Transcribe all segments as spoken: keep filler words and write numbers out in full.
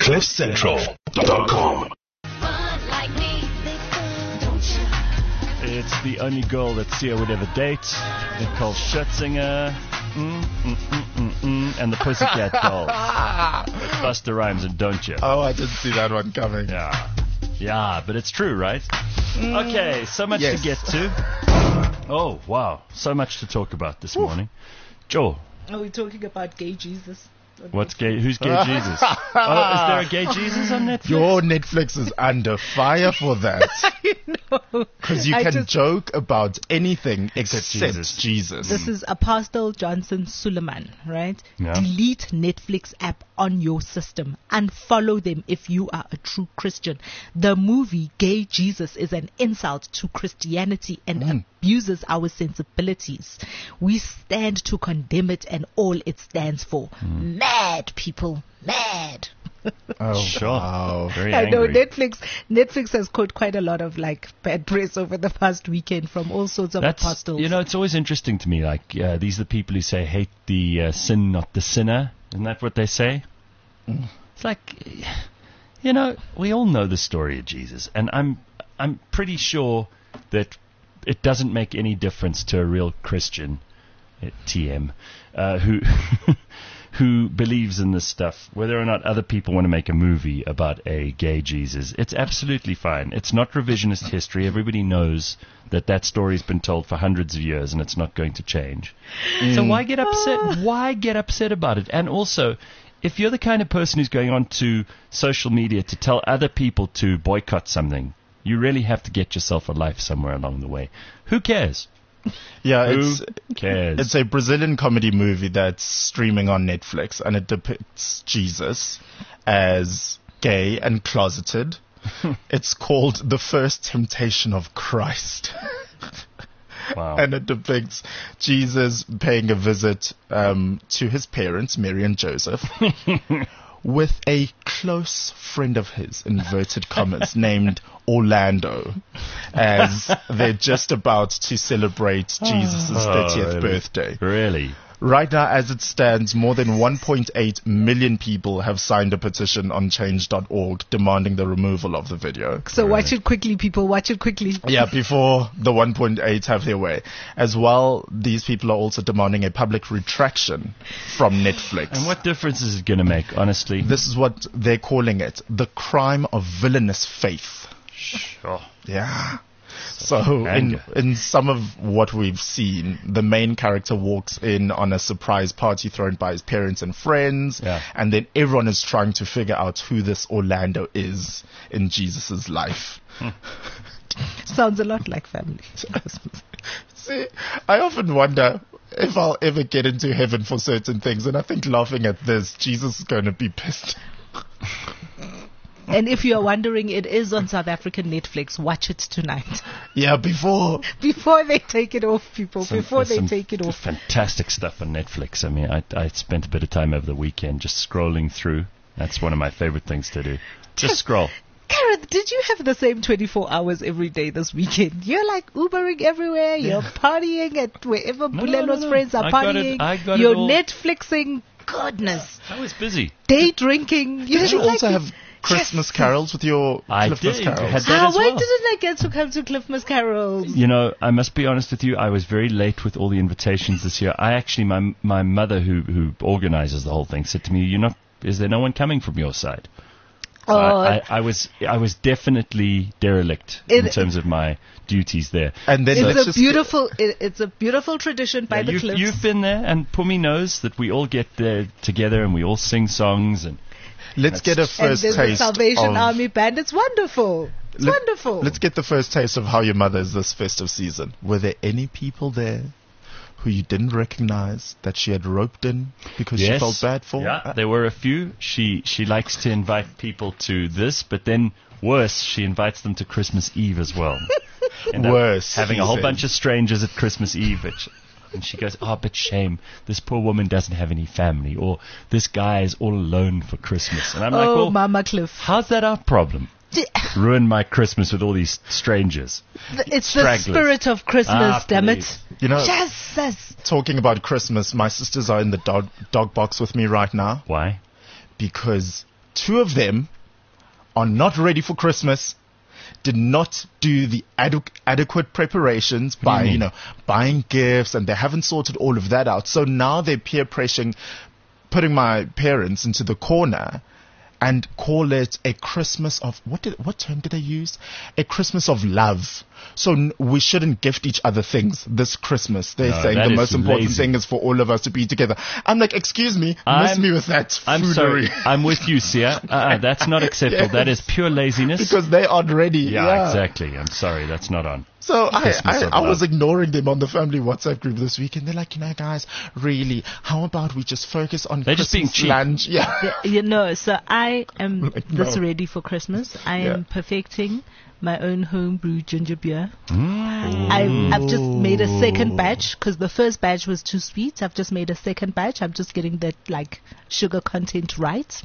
cliff central dot com. It's the only girl that Sia would ever date. Nicole Scherzinger. Mm, mm, mm, mm, mm, and the Pussycat Dolls. With Busta Rhymes and Don't You. Oh, I didn't see that one coming. Yeah. Yeah, but it's true, right? Mm. Okay, so much yes. to get to. Oh, wow. So much to talk about this Ooh. morning. Joel. Are we talking about gay Jesus? What's gay? Who's gay Jesus? Oh, is there a gay Jesus on Netflix? Your Netflix is under fire for that. I know. Because you I can just, joke about anything except, except Jesus. Jesus. This is Apostle Johnson Suleiman, right? Yeah. Delete Netflix app on your system. Unfollow them if you are a true Christian. The movie Gay Jesus is an insult to Christianity and Mm. abuses our sensibilities. We stand to condemn it and all it stands for. Mm. Mad people, mad. Oh, sure. Wow. Very I know angry. Netflix. Netflix has caught quite a lot of like bad press over the past weekend from all sorts of That's, apostles. You know, it's always interesting to me. Like uh, these are the people who say, "Hate the uh, sin, not the sinner." Isn't that what they say? Mm. It's like, you know, we all know the story of Jesus, and I'm I'm pretty sure that it doesn't make any difference to a real Christian, uh, T M, uh, who. who believes in this stuff, whether or not other people want to make a movie about a gay Jesus. It's absolutely fine. It's not revisionist history. Everybody knows that that story's been told for hundreds of years and it's not going to change. Mm. So why get upset? Why get upset about it? And also, if you're the kind of person who's going on to social media to tell other people to boycott something, you really have to get yourself a life somewhere along the way. Who cares? Yeah, Who it's cares? It's a Brazilian comedy movie that's streaming on Netflix, and it depicts Jesus as gay and closeted. It's called The First Temptation of Christ. Wow. And it depicts Jesus paying a visit um, to his parents, Mary and Joseph, with a close friend of his, inverted commas, named Orlando, as they're just about to celebrate Jesus' thirtieth oh, really? birthday. Really? Right now, as it stands, more than one point eight million people have signed a petition on change dot org demanding the removal of the video. So right. Watch it quickly, people. Watch it quickly. Yeah, before the one point eight have their way. As well, these people are also demanding a public retraction from Netflix. And what difference is it going to make, honestly? This is what they're calling it. The crime of villainous faith. Sure. Yeah. So in in some of what we've seen, the main character walks in on a surprise party thrown by his parents and friends, yeah. and then everyone is trying to figure out who this Orlando is in Jesus' life. Sounds a lot like family. See, I often wonder if I'll ever get into heaven for certain things, and I think laughing at this, Jesus is going to be pissed. And if you are wondering, it is on South African Netflix. Watch it tonight. Yeah, before before they take it off, people. Some, before they some take it off. Fantastic stuff on Netflix. I mean, I, I spent a bit of time over the weekend just scrolling through. That's one of my favorite things to do. Just scroll. Karen, did you have the same twenty-four hours every day this weekend? You're like Ubering everywhere. You're partying at wherever No, Bulelo's no, no, no. friends are I got partying. it- I got it You're all. Netflixing. Goodness. I was busy. Day drinking. You Did you like also it. have Christmas Yes. carols with your I Christmas did. carols? Had that Ah, as why well. didn't I get to come to Cliffmas carols? You know, I must be honest with you. I was very late with all the invitations this year. I actually, my my mother, who who organizes the whole thing, said to me, "You're not. Is there no one coming from your side?" So Oh. I, I, I was I was definitely derelict It- in terms of my duties there. And then let's It's a just beautiful. It, it's a beautiful tradition by Yeah, the you've, cliffs. you've been there, and Pumi knows that we all get there together and we all sing songs. And let's get a and first there's the taste Salvation of, Army band. It's wonderful. It's Let- wonderful. Let's get the first taste of how your mother is this festive season. Were there any people there who you didn't recognize that she had roped in because she Yes. felt bad for? Yeah, there were a few. She she likes to invite people to this, but then worse, she invites them to Christmas Eve as well. End up Worse, having he a whole says. bunch of strangers at Christmas Eve. Which, and she goes, "Oh, but shame. This poor woman doesn't have any family, or this guy is all alone for Christmas." And I'm like, oh, "Well, Mama Cliff. how's that our problem? D- Ruin my Christmas with all these strangers." It's the Stragglers. spirit of Christmas, Ah, damn please. it. You know, Jesus. talking about Christmas, my sisters are in the dog, dog box with me right now Why? because two of them are not ready for Christmas, did not do the adu- adequate preparations by, Mm. you know, buying gifts, and they haven't sorted all of that out. So now they're peer pressuring, putting my parents into the corner and call it a Christmas of, what did, what term did they use? A Christmas of love. So n- we shouldn't gift each other things this Christmas. They're No, saying that the is most important lazy. thing is for all of us to be together. I'm like, excuse me, miss I'm- me with that I'm foolery. sorry. I'm with you, Sia. Uh, that's not acceptable. Yes. That is pure laziness. Because they aren't ready. yeah, Yeah, exactly. I'm sorry. That's not on. So I, Christmas I, of I was love. ignoring them on the family WhatsApp group this week, and they're like, you know, guys, really, how about we just focus on They're just being Christmas cheap. lunch? Yeah. You know, so I am Like, this no. ready for Christmas. I Yeah. am perfecting my own homebrew ginger beer. Mm. I, I've just made a second batch because the first batch was too sweet. I've just made a second batch. I'm just getting that like sugar content right.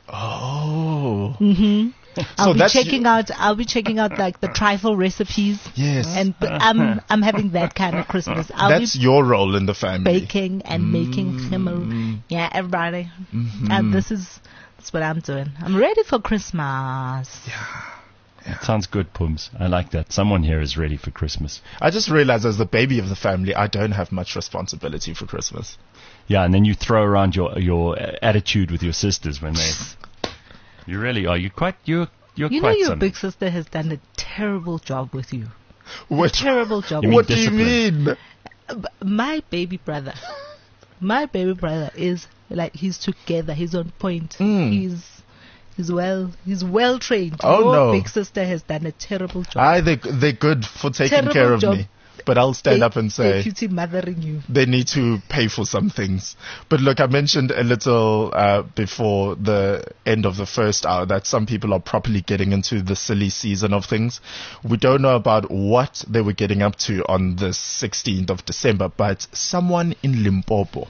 Oh. Mm-hmm. I'll So be that's checking you- out. I'll be checking out like the trifle recipes. Yes. And b- I'm I'm having that kind of Christmas. I'll That's be your role in the family. baking and making chimmel. Yeah, everybody. Mm-hmm. And this is that's what I'm doing. I'm ready for Christmas. That sounds good, Pums. I like that. Someone here is ready for Christmas. I just realized as the baby of the family, I don't have much responsibility for Christmas. Yeah, and then you throw around your your uh, attitude with your sisters when they. You really are. You quite. You're. You're You know quite your something. big sister has done a terrible job with you. What, Terrible job. You mean what do you discipline? mean? B- My baby brother, my baby brother is like he's together. He's on point. Mm. He's he's well. He's well trained. Oh, Your no. big sister has done a terrible job. I, they, they're good for taking Terrible care of job. me. But I'll stand They- up and they're say, cutie mothering you. they need to pay for some things. But look, I mentioned a little uh, before the end of the first hour that some people are properly getting into the silly season of things. We don't know about what they were getting up to on the sixteenth of December, but someone in Limpopo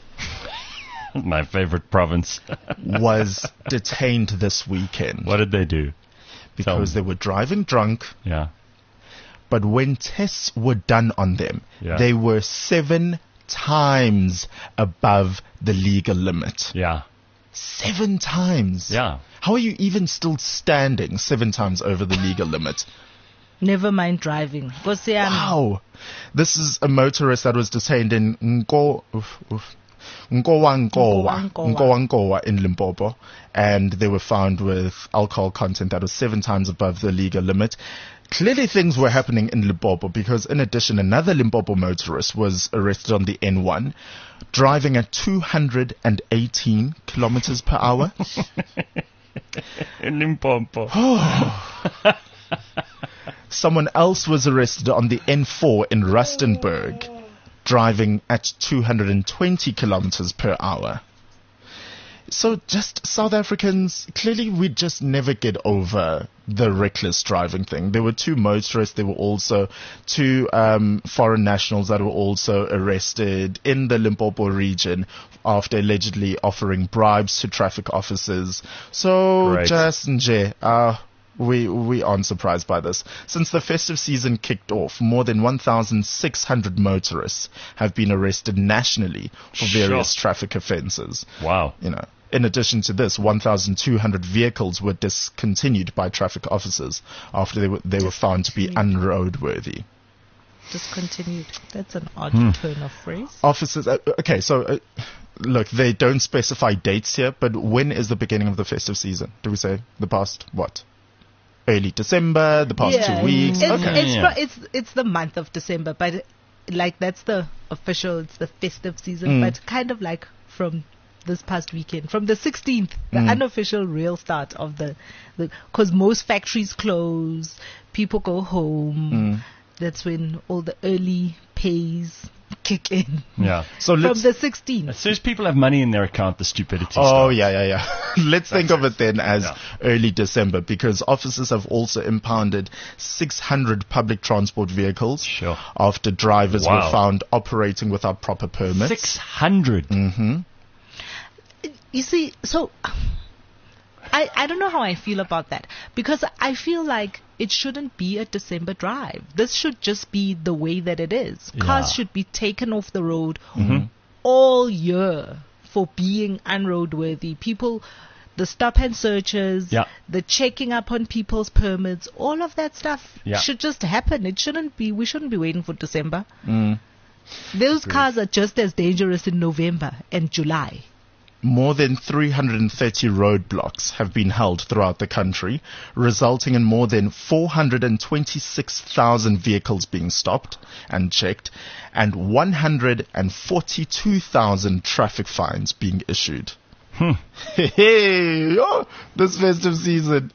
My favorite province. was detained this weekend What did they do? because Tell they were driving drunk. Yeah. But when tests were done on them, Yeah. they were seven times above the legal limit. Yeah. Seven times. Yeah. How are you even still standing seven times over the legal limit? Never mind driving. Kosiami. Wow. This is a motorist that was detained in Nko, oof, oof, Nkowankowa, Nkowankowa. Nkowankowa in Limpopo, and they were found with alcohol content that was seven times above the legal limit. Clearly things were happening in Limpopo because in addition, another Limpopo motorist was arrested on the N one, driving at two hundred eighteen kilometers per hour. In Limpopo. Someone else was arrested on the N four in Rustenburg, driving at two hundred twenty kilometers per hour. So just South Africans, clearly we just never get over the reckless driving thing. There were two motorists. There were also two um, foreign nationals that were also arrested in the Limpopo region after allegedly offering bribes to traffic officers. So Great. just nje, uh, we we aren't surprised by this. Since the festive season kicked off, more than one thousand six hundred motorists have been arrested nationally for various Sure. traffic offences. Wow. You know, in addition to this, one thousand two hundred vehicles were discontinued by traffic officers after they were they were found to be unroadworthy. Discontinued. That's an odd Hmm. turn of phrase. Officers, uh, okay, so uh, look, they don't specify dates here, but when is the beginning of the festive season? Do we say the past what? Early December, the past Yeah, two weeks. It's, Okay. it's, Yeah. pro- it's it's the month of December, but like that's the official. It's the festive season, Mm. but kind of like from this past weekend, from the sixteenth, the Mm. unofficial real start of the, because most factories close, people go home. Mm. That's when all the early pays kick in. Yeah. So From let's. the sixteenth. As soon as people have money in their account, the stupidity Oh starts. yeah, yeah, yeah. Let's think of it then as Yeah. early December, because officers have also impounded six hundred public transport vehicles Sure. after drivers Wow. were found operating without proper permits. Six hundred. Mm-hmm. You see, so I I don't know how I feel about that, because I feel like it shouldn't be a December drive. This should just be the way that it is. Cars Yeah. should be taken off the road all year for being unroadworthy. People the stop and searches, Yeah. the checking up on people's permits, all of that stuff Yeah. should just happen. It shouldn't be, we shouldn't be waiting for December. Mm. Those cars are just as dangerous in November and July. More than three hundred thirty roadblocks have been held throughout the country, resulting in more than four hundred twenty-six thousand vehicles being stopped and checked, and one hundred forty-two thousand traffic fines being issued. Hmm. Hey, hey, oh, this festive season,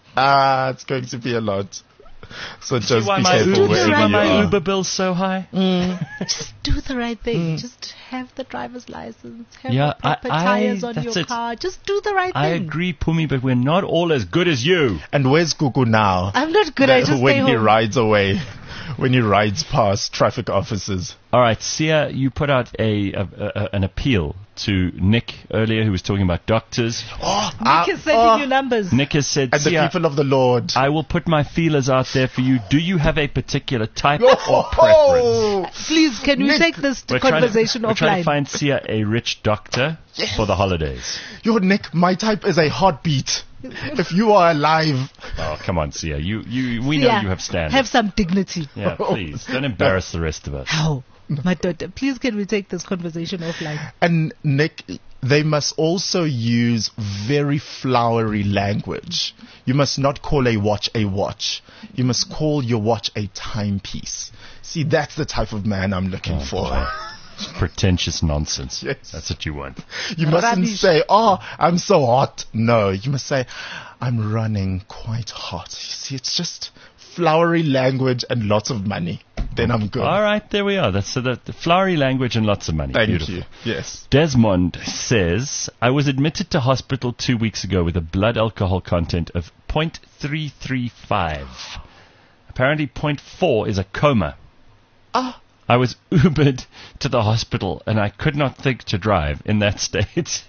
ah, it's going to be a lot. So just See why be my, careful Uber, wherever see why you my are. Uber bill's so high? Just do the right thing. Just have the driver's license. Have Yeah, the proper I- I- tires on that's your it. car. Just do the right I thing. agree, Pumi, but we're not all as good as you. And where's Gugu now? I'm not good. I That- just when stay he home. rides away, when he rides past traffic officers. All right, Sia, you put out a, a, a an appeal to Nick earlier, who was talking about doctors. Oh, Nick is sending you numbers. Nick has said, and the Sia, people of the Lord. I will put my feelers out there for you. Do you have a particular type or Oh, preference? Please, can we Nick, take this to We're trying to, conversation we're trying to offline? find Sia a rich doctor for the holidays. Yo, Nick, my type is a heartbeat. If you are alive, Oh, come on, Sia. You, you, we Yeah, know you have standards. Have some dignity. Yeah, please. Don't embarrass the rest of us. How? My daughter, please can we take this conversation offline? and Nick, they must also use very flowery language. You must not call a watch a watch. You must call your watch a timepiece. See, that's the type of man I'm looking Oh, for. boy. Pretentious nonsense. Yes. That's what you want. You mustn't Rubbish. say, oh, I'm so hot. No, you must say, I'm running quite hot. You see, it's just flowery language and lots of money. Then I'm good. All right, there we are. That's so that the flowery language and lots of money. Thank Beautiful. you. Yes. Desmond says, I was admitted to hospital two weeks ago with a blood alcohol content of zero point three three five. Apparently zero point four is a coma. Ah. I was Ubered to the hospital and I could not think to drive in that state.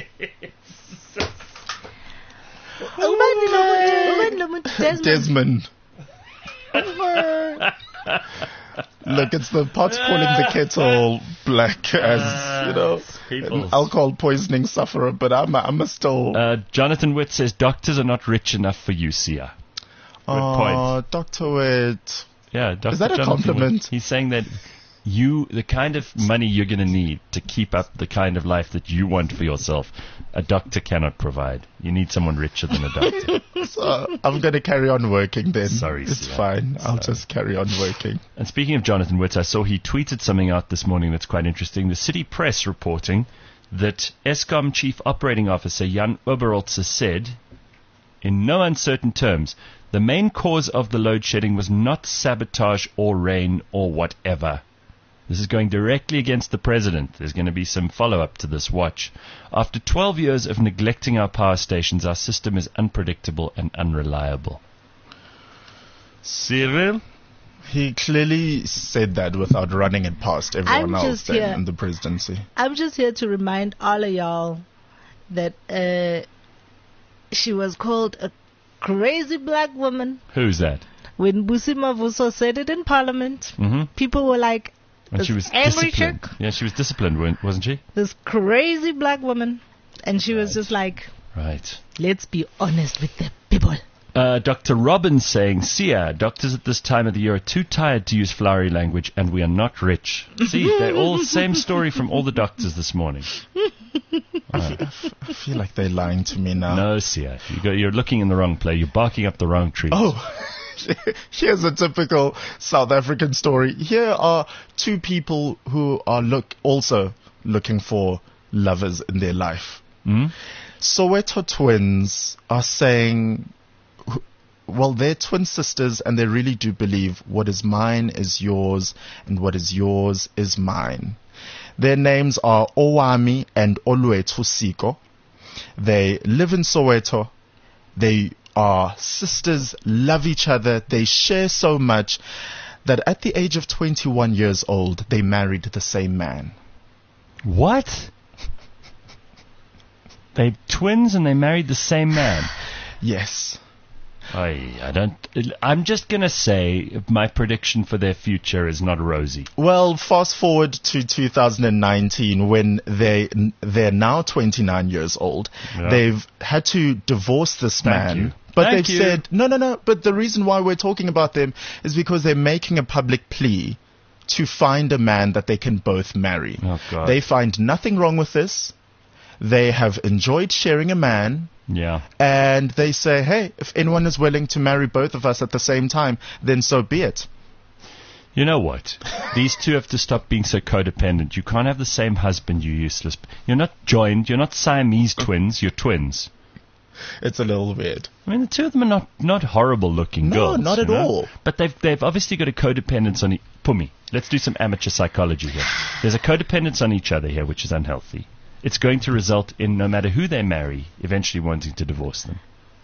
Desmond. Desmond. Look, it's the pot's calling the kettle black, as you know, People. an alcohol poisoning sufferer. But I'm, a, I'm a still. Uh, Jonathan Witt says, doctors are not rich enough for you, Sia. Good point. Oh, Doctor Witt. Yeah, Doctor Is that a Jonathan compliment? Witt. He's saying that you, the kind of money you're going to need to keep up the kind of life that you want for yourself, a doctor cannot provide. You need someone richer than a doctor. So I'm going to carry on working then. Sorry, It's Sia. fine. I'll just carry on working. And speaking of Jonathan Witt, I saw he tweeted something out this morning that's quite interesting. The City Press reporting that Eskom Chief Operating Officer Jan Oberholzer said, in no uncertain terms, the main cause of the load shedding was not sabotage or rain or whatever. This is going directly against the president. There's going to be some follow-up to this. Watch. After twelve years of neglecting our power stations, our system is unpredictable and unreliable. Cyril? He clearly said that without running it past everyone I'm else just then here. in the presidency. I'm just here to remind all of y'all that uh, she was called a crazy black woman. Who's that? When Busi Mavuso said it in Parliament, Mm-hmm. people were like, And this she was angry disciplined. chick, Yeah, she was disciplined, wa- wasn't she? this crazy black woman. And she was Right. just like, Right. let's be honest with the people. Uh, Doctor Robbins saying, Sia, doctors at this time of the year are too tired to use flowery language and we are not rich. See, they're all same story from all the doctors this morning. I feel like they're lying to me now. No, Sia, you go, you're looking in the wrong place. You're barking up the wrong tree. Oh, here's a typical South African story. Here are two people who are look also looking for lovers in their life. Hmm? Soweto twins are saying, well, they're twin sisters and they really do believe what is mine is yours and what is yours is mine. Their names are Owami and Olwethu Siko. They live in Soweto. They are sisters, love each other. They share so much that at the age of twenty-one years old, they married the same man. What? They twins and they married the same man. Yes. I, I don't. I'm just gonna say my prediction for their future is not rosy. Well, fast forward to two thousand nineteen when they they're now twenty-nine years old. Yeah. They've had to divorce this Thank man. you. But Thank they've you. said no, no, no. But the reason why we're talking about them is because they're making a public plea to find a man that they can both marry. Oh, God. They find nothing wrong with this. They have enjoyed sharing a man. Yeah. And they say, hey, if anyone is willing to marry both of us at the same time, then so be it. You know what? These two have to stop being so codependent. You can't have the same husband, you useless. You're not joined. You're not Siamese twins. You're twins. It's a little weird. I mean, the two of them are not, not horrible looking No, girls. not you at know? all. But they've they've obviously got a codependence on. E- Pumi, let's do some amateur psychology here. There's a codependence on each other here, which is unhealthy. It's going to result in, no matter who they marry, eventually wanting to divorce them.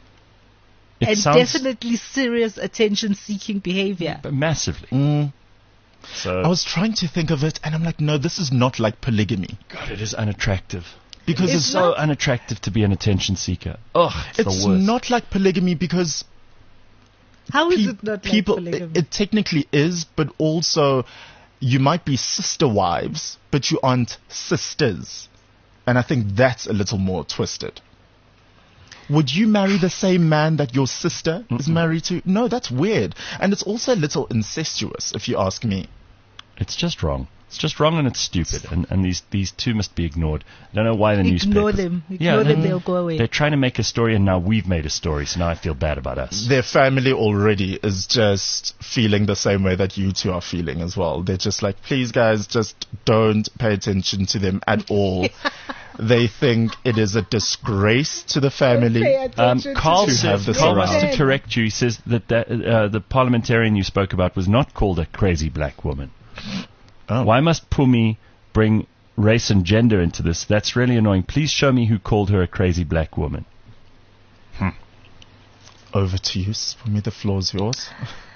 It And sounds definitely serious attention-seeking behavior. massively. Mm. So, I was trying to think of it, and I'm like, no, this is not like polygamy. God, it is unattractive. Because It's it's, so not- unattractive to be an attention seeker. Ugh, it's, it's the worst. not like polygamy because How is pe- it not people, like polygamy? it, it technically is, but also you might be sister wives, but you aren't sisters. And I think that's a little more twisted. Would you marry the same man that your sister is married to? No, that's weird. And it's also a little incestuous, if you ask me. It's just wrong. It's just wrong and it's stupid. And, and these, these two must be ignored. I don't know why the Ignore newspapers... them. Yeah, Ignore them, they- they'll go away. They're trying to make a story, and now we've made a story, so now I feel bad about us. Their family already is just feeling the same way that you two are feeling as well. They're just like, please guys, just don't pay attention to them at all. They think it is a disgrace to the family. Um, Carl, to said, have this Carl wants around. to correct you. He says that the, uh, the parliamentarian you spoke about was not called a crazy black woman. Oh. Why must Pumi bring race and gender into this? That's really annoying. Please show me who called her a crazy black woman. Over to you. For me, the floor's yours.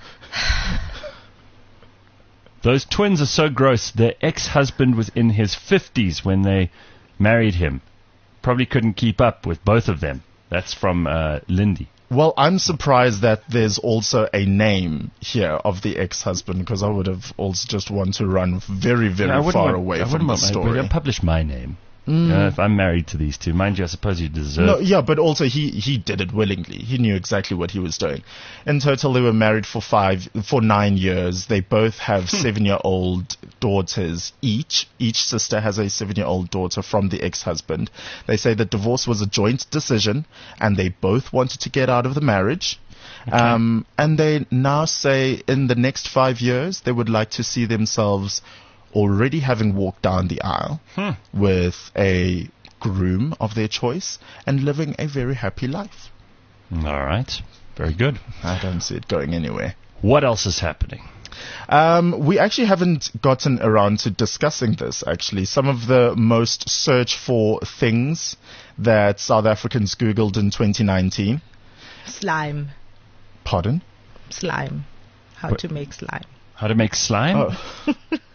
Those twins are so gross. Their ex-husband was in his fifties when they married him. Probably couldn't keep up with both of them. That's from uh, Lindy. Well, I'm surprised that there's also a name here of the ex-husband, because I would have also just want to run very, very I wouldn't far want- away I from wouldn't the want my- story. Don't publish my name. You know, if I'm married to these two, mind you, I suppose you deserve. No, yeah, but also he, he did it willingly. He knew exactly what he was doing. In total, they were married for five, for nine years. They both have seven-year-old daughters each. Each sister has a seven-year-old daughter from the ex-husband. They say that divorce was a joint decision, and they both wanted to get out of the marriage. Um, and they now say in the next five years, they would like to see themselves already having walked down the aisle Hmm. with a groom of their choice and living a very happy life. All right. Very good. I don't see it going anywhere. What else is happening? Um, we actually haven't gotten around to discussing this, actually. Some of the most searched for things that South Africans Googled in twenty nineteen. Slime. Pardon? Slime. How What- to make slime. How to make slime? Oh.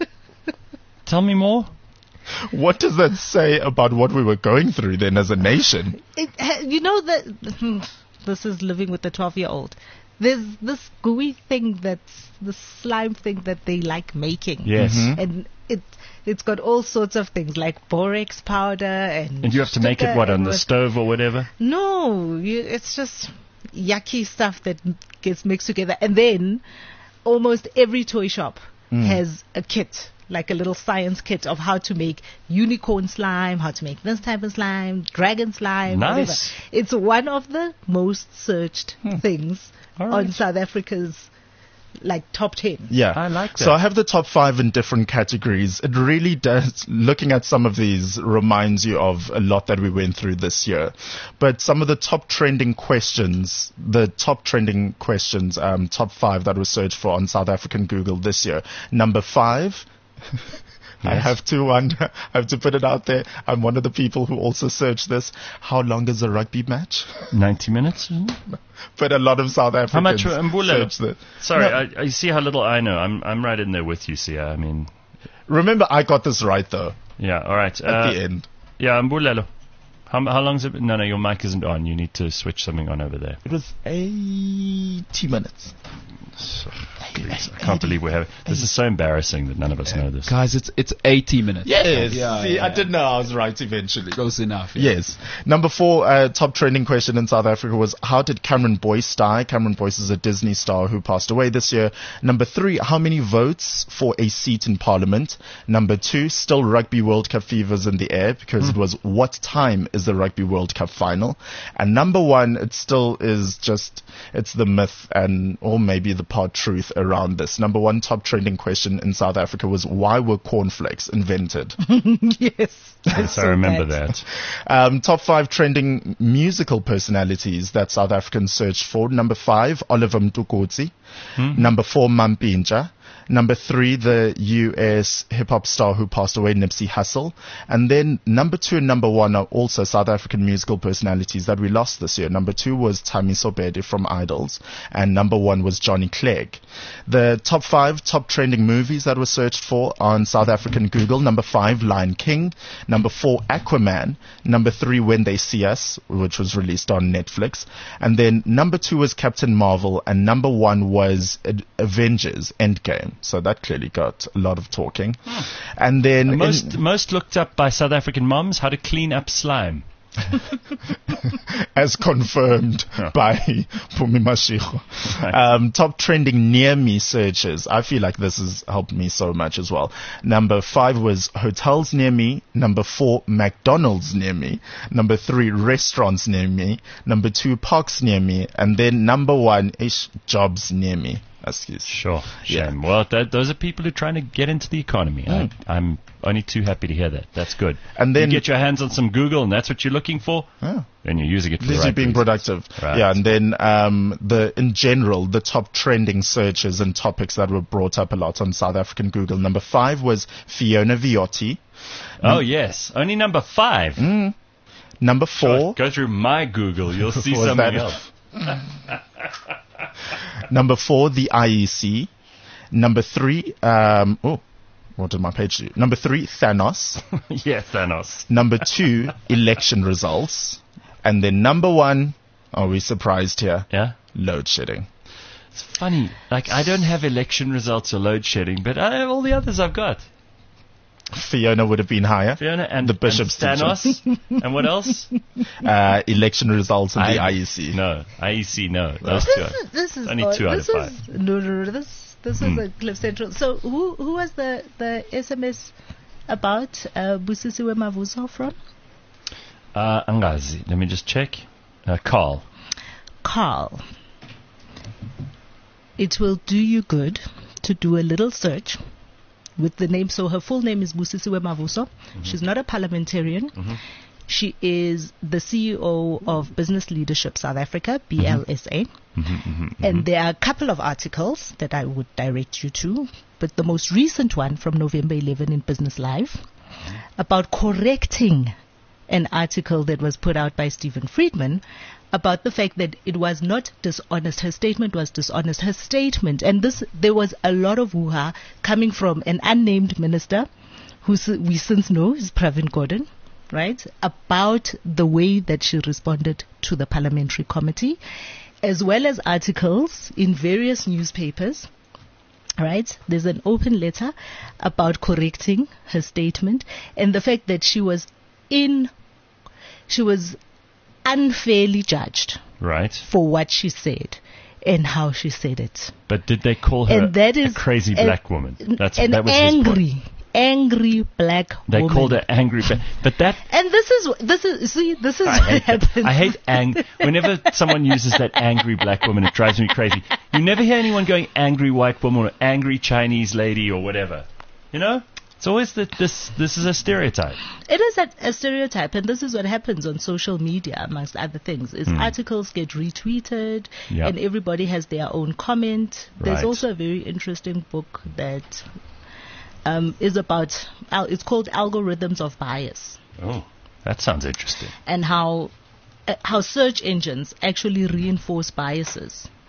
Tell me more. What does that say about what we were going through then as a nation? It, ha- you know that hmm, this is living with a twelve-year-old. There's this gooey thing that's the slime thing that they like making. Yes. Mhm. And it it's got all sorts of things like borax powder and. And you have to make it, sugar what, on and the what- stove or whatever? No, you, it's just yucky stuff that m- gets mixed together. And then almost every toy shop has a kit, like a little science kit of how to make unicorn slime, how to make this type of slime, dragon slime, Nice. whatever. It's one of the most searched things All on right. South Africa's like top ten. Yeah. I like So that. I have the top five in different categories. It really does, looking at some of these reminds you of a lot that we went through this year. But some of the top trending questions, the top trending questions, um, top five that were searched for on South African Google this year. Number five. I Yes. have to wonder, I have to put it out there. I'm one of the people who also searched this. How long is a rugby match? ninety minutes, isn't it? But a lot of South Africans How much were Mbula? searched it. Sorry, No. I, I see how little I know. I'm I'm right in there with you, Sia. I mean, Remember, I got this right though, yeah, all right. at Uh, the end. Yeah, Mbulelo. How, how long's it been? No, no, your mic isn't on. You need to switch something on over there. It was eighty minutes. Please, I can't believe we have. This is so embarrassing that none of us know this. Guys, it's it's eighty minutes. Yes. Yeah, See, yeah, I yeah. didn't know I was right eventually. Close enough. Yeah. Yes. Number four, uh, top trending question in South Africa was, how did Cameron Boyce die? Cameron Boyce is a Disney star who passed away this year. Number three, how many votes for a seat in Parliament? Number two, still Rugby World Cup fevers in the air because it was, what time is the Rugby World Cup final? And number one, it still is just, it's the myth and, or maybe the part truth around this. Number one top trending question in South Africa was, why were cornflakes invented? Yes. Yes, I remember that. Um, top five trending musical personalities that South Africans searched for. Number five, Oliver Mtukudzi. Number four, Mampintsha. Number three, the U S hip-hop star who passed away, Nipsey Hussle. And then number two and number one are also South African musical personalities that we lost this year. Number two was Tammy Sobede from Idols. And number one was Johnny Clegg. The top five top trending movies that were searched for on South African Google. Number five, Lion King. Number four, Aquaman. Number three, When They See Us, which was released on Netflix. And then number two was Captain Marvel. And number one was Ad- Avengers Endgame. So that clearly got a lot of talking. And then in- Most most looked up by South African moms, how to clean up slime. as confirmed Yeah. by Pumi Mashiko. Right. Um, top trending near me searches. I feel like this has helped me so much as well. Number five was hotels near me. Number four, McDonald's near me. Number three, restaurants near me. Number two, parks near me. And then number one, ish, jobs near me. Excuse. Sure. Yeah. Shame. Well, th- those are people who are trying to get into the economy. Mm. I, I'm only too happy to hear that. That's good. And then you get your hands on some Google, and that's what you're looking for. Yeah. Then you're using it for At the least right you're being reasons. productive. Right. Yeah, and then um, the in general, the top trending searches and topics that were brought up a lot on South African Google. Number five was Fiona Viotti. Oh, yes. Only number five. Mm. Number four, Go through my Google. You'll see Was something that- else. number four, the I E C. Number three, um, oh, what did my page do? Number three, Thanos. Yeah, Thanos. Number two, election results. And then number one, are we surprised here? Yeah? Load shedding. It's funny. Like, I don't have election results or load shedding, but I have all the others I've got. Fiona would have been higher. Fiona and, The bishop's and Thanos. And what else? Uh, election results and the I E C. No. I E C, no. Those This two. are- is, this is Only odd. two out this of is, five. No, no, no, this this Hmm. is a Cliff Central. So who who was the the S M S about uh, Busisiwe Mavuso from? Uh, Angazi. Let me just check. Uh, Carl. Carl. It will do you good to do a little search with the name. So her full name is Busisiwe Mavuso. Mm-hmm. She's not a parliamentarian. She is the C E O of Business Leadership South Africa, B L S A. Mm-hmm, And there are a couple of articles that I would direct you to, but the most recent one from November eleventh in Business Live about correcting an article that was put out by Stephen Friedman about the fact that it was not dishonest. Her statement was dishonest. Her statement, and this, there was a lot of hoo-ha coming from an unnamed minister who s- we since know is Pravin Gordhan, right, about the way that she responded to the parliamentary committee, as well as articles in various newspapers. Right, there's an open letter about correcting her statement and the fact that she was in, she was unfairly judged Right. for what she said and how she said it. But did they call her And that is a crazy an- black woman? That's an that was his point. angry, angry black They woman. called her angry, but, but that And this is this is see this is I what hate that. happens. I hate ang. Whenever someone uses that angry black woman, it drives me crazy. You never hear anyone going angry white woman or angry Chinese lady or whatever. You know, it's always that this this is a stereotype. It is a, a stereotype, and this is what happens on social media, amongst other things. Is articles get retweeted, Yep. and everybody has their own comment. There's Right. also a very interesting book that um, is about. Al- it's called Algorithms of Bias, Oh, that sounds interesting. and how uh, how search engines actually reinforce biases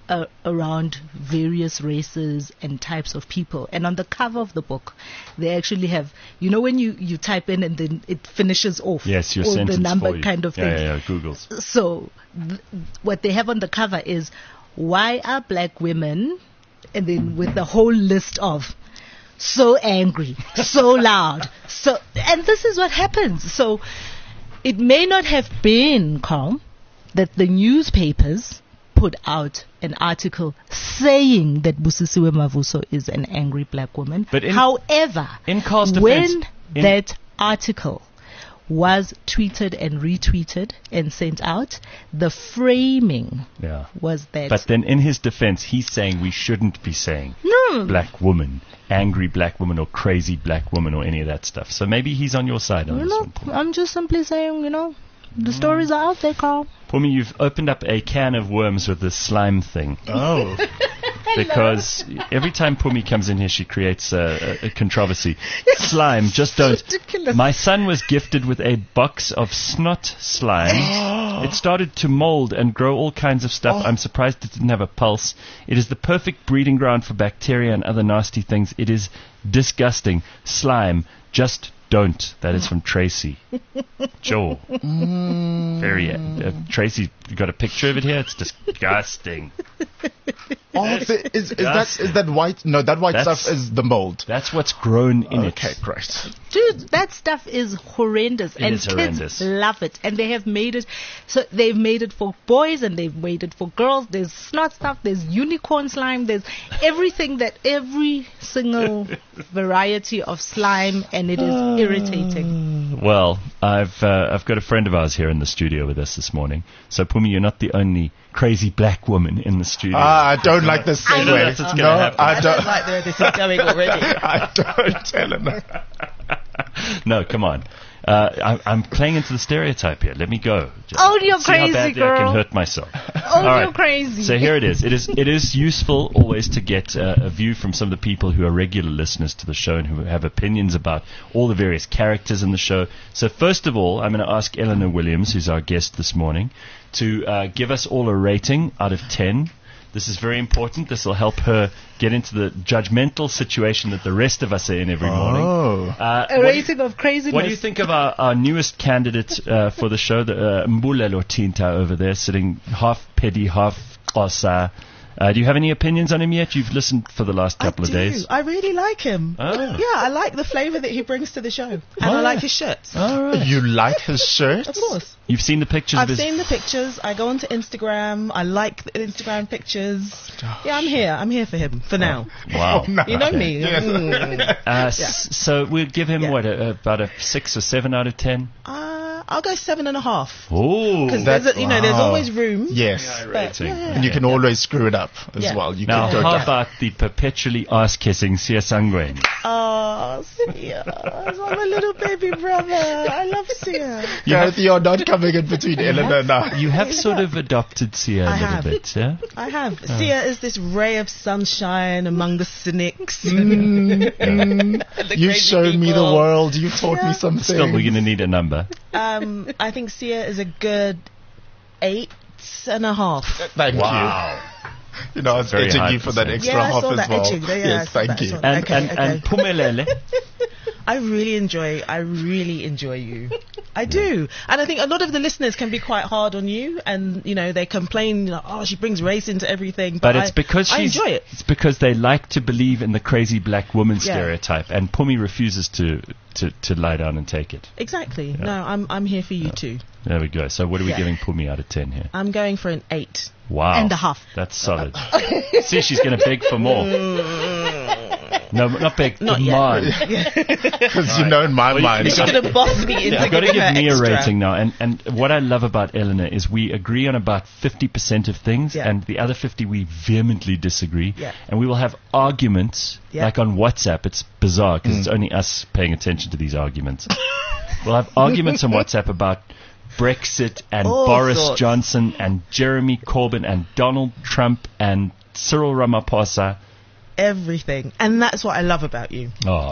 uh, around various races and types of people. And on the cover of the book, they actually have, you know, when you, you type in and then it finishes off. Yes, your all sentence the number for you. kind of yeah, thing. Yeah, yeah, Google's. So th- what they have on the cover is, why are black women, and then with the whole list of, so angry, so loud, so, and this is what happens. So it may not have been, Carl, that the newspapers put out an article saying that Busisiwe Mavuso is an angry black woman. But in- However, in Carl's defense- when in- that article was tweeted and retweeted and sent out, the framing Yeah. was that. But then in his defense, he's saying we shouldn't be saying no, black woman, angry black woman, or crazy black woman, or any of that stuff. So maybe he's on your side on you this know, one, Pumi. I'm just simply saying, you know, the stories are out there, Carl. Pumi, you've opened up a can of worms with this slime thing. Oh. Because every time Pumi comes in here, she creates a, a, a controversy. Slime, just don't. ridiculous. My son was gifted with a box of snot slime. It started to mold and grow all kinds of stuff. I'm surprised it didn't have a pulse. It is the perfect breeding ground for bacteria and other nasty things. It is disgusting. Slime, just don't. That is from Tracy. Joel. Very. Uh, uh, Tracy, you got a picture of it here? It's disgusting. Oh, the, is, is that is that white? No, that white That's- stuff is the mold. That's what's grown in Okay, it. great. Dude, that stuff is horrendous, It and is kids horrendous. love it. And they have made it, so they've made it for boys and they've made it for girls. There's snot stuff, there's unicorn slime, there's everything that every single variety of slime, and it is irritating. Well, I've uh, I've got a friend of ours here in the studio with us this morning. So Pumi, you're not the only crazy black woman in the studio. Ah, I don't like this I segue. know that's what's no, gonna happen. I don't. like where this is going already. I don't, Eleanor. No, come on. Uh, I, I'm playing into the stereotype here. Let me go. Just Oh, you're see how crazy, badly I girl. can hurt myself. Oh, All you're crazy. So here it is. It is it is useful always to get uh, a view from some of the people who are regular listeners to the show and who have opinions about all the various characters in the show. So first of all, I'm going to ask Eleanor Williams, who's our guest this morning, to uh, give us all a rating out of ten. This is very important. This will help her get into the judgmental situation that the rest of us are in every morning. Oh. Uh, A what do you- rating of craziness. what do you think of our, our newest candidate uh, for the show, the uh, Mbulelo Tinta over there, sitting half Pedi, half Xhosa? Uh, do you have any opinions on him yet? You've listened for the last couple I of do. days. I really like him. Oh. Yeah, I like the flavour that he brings to the show. And Oh. I like his shirts. All right. You like his shirt? Of course. You've seen the pictures of I've his... seen the pictures. I go onto Instagram. I like the Instagram pictures. Yeah, I'm here. I'm here for him for now. Wow. Oh, no. You know Okay. me. Mm. Uh, s- so we'll give him, Yeah. what, a, about a six or seven out of ten? Uh, I'll go seven and a half. Oh. Because there's, a, you know, there's wow. always room. Yes. But, yeah, yeah. And you can always screw it up as Yeah. well. You Now, can go how down. about the perpetually ass-kissing Sia Sangweni? Oh, Sia. I'm a little baby brother. I love Sia. Gareth, you're not coming in between Eleanor now. You have sort of adopted Sia a I little have. bit, yeah? I have. Sia is this ray of sunshine among the cynics. Mm, The You've crazy shown me the people. world. You've taught Yeah. me something. Still, we're going to need a number. Um, I think Sia is a good eight and a half. Thank Wow. you. You know, I was Very edging high you for that percent. extra Yeah, I half saw as that well. edging. Yeah, yeah, I yes, saw thank that, I you. saw that. And, Okay, and, and okay. Pumelele, I really enjoy. I really enjoy you. I do, and I think a lot of the listeners can be quite hard on you, and you know they complain, you know, oh, she brings race into everything. but But, it's I, because I she's, enjoy it. it's because they like to believe in the crazy black woman Yeah. stereotype, and Pumi refuses to, to, to lie down and take it. Exactly. No, I'm I'm here for you too. There we go. So what are we Yeah. giving Pumi out of ten here? I'm going for an eight. Wow. And a half. That's solid. See, she's going to beg for more. No, not beg, Not demand. Because you know in my Well, you- mind. you She's going to boss me into You've got to giving give her me a extra. rating now. And, and what I love about Eleanor is we agree on about fifty percent of things, Yeah. and the other fifty we vehemently disagree. Yeah. And we will have arguments, Yeah. like on WhatsApp. It's bizarre because it's only us paying attention to these arguments. We'll have arguments on WhatsApp about Brexit and All Boris sorts. Johnson and Jeremy Corbyn and Donald Trump and Cyril Ramaphosa. Everything, and that's what I love about you. Oh.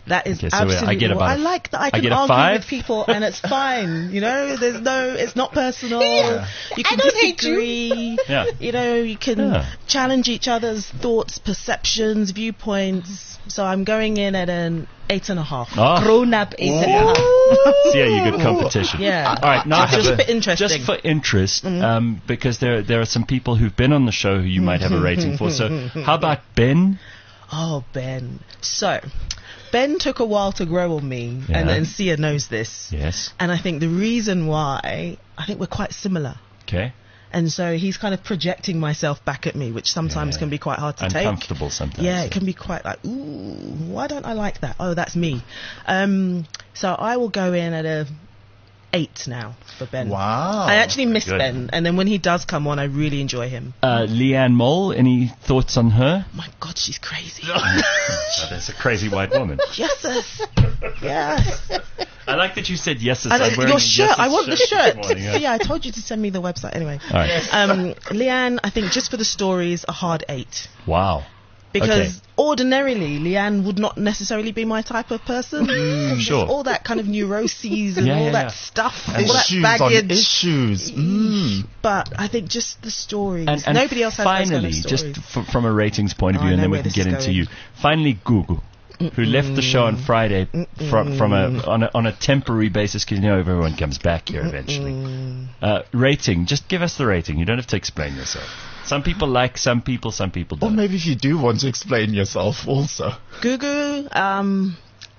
That is Okay, so absolutely. I get what- about I a- like that I I can get a argue five? with people and it's fine. You know, there's no, it's not personal. You can don't hate you. disagree. Yeah. You know, you can Yeah. challenge each other's thoughts, perceptions, viewpoints. So I'm going in at an eight and a half. Oh, Grown up eight and a half. see how you get competition. Yeah. All right, now I Just have for a- interesting. Just for interest, um, because there there are some people who've been on the show who you might have a rating for. So how about Ben? Oh, Ben. So, Ben took a while to grow on me, Yeah. and, and Sia knows this. Yes. And I think the reason why, I think we're quite similar. Okay. And so he's kind of projecting myself back at me, which sometimes Yeah. can be quite hard to take. Uncomfortable sometimes. Yeah, it can be quite like, ooh, why don't I like that? Oh, that's me. Um, so I will go in at a eight now for Ben. Wow. I actually miss good. Ben, and then when he does come on, I really enjoy him. Uh, Leanne Mole, any thoughts on her? My God, she's crazy. Oh, that's a crazy white woman. yes, sis. yes. I like that you said yes. I don't- your shirt. I want the shirt. Morning, yeah. Yeah, I told you to send me the website anyway. All right. Um, Leanne, I think just for the stories, a hard eight. Wow. Because Okay. ordinarily, Leanne would not necessarily be my type of person. sure. All that kind of neuroses and Yeah, all yeah, that yeah. stuff, And all that issues on baggage. issues. Mm. But I think just the stories. And, and Nobody else has those kind finally, of stories. just f- from a ratings point of Oh, view, I and know then we where can this get is into going. you. Finally, Google, who left the show on Friday from from a on a on a temporary basis because you know everyone comes back here eventually. Uh, rating, just give us the rating. You don't have to explain yourself. Some people like some people, some people Or don't. maybe if you do want to explain yourself also. Gugu, um,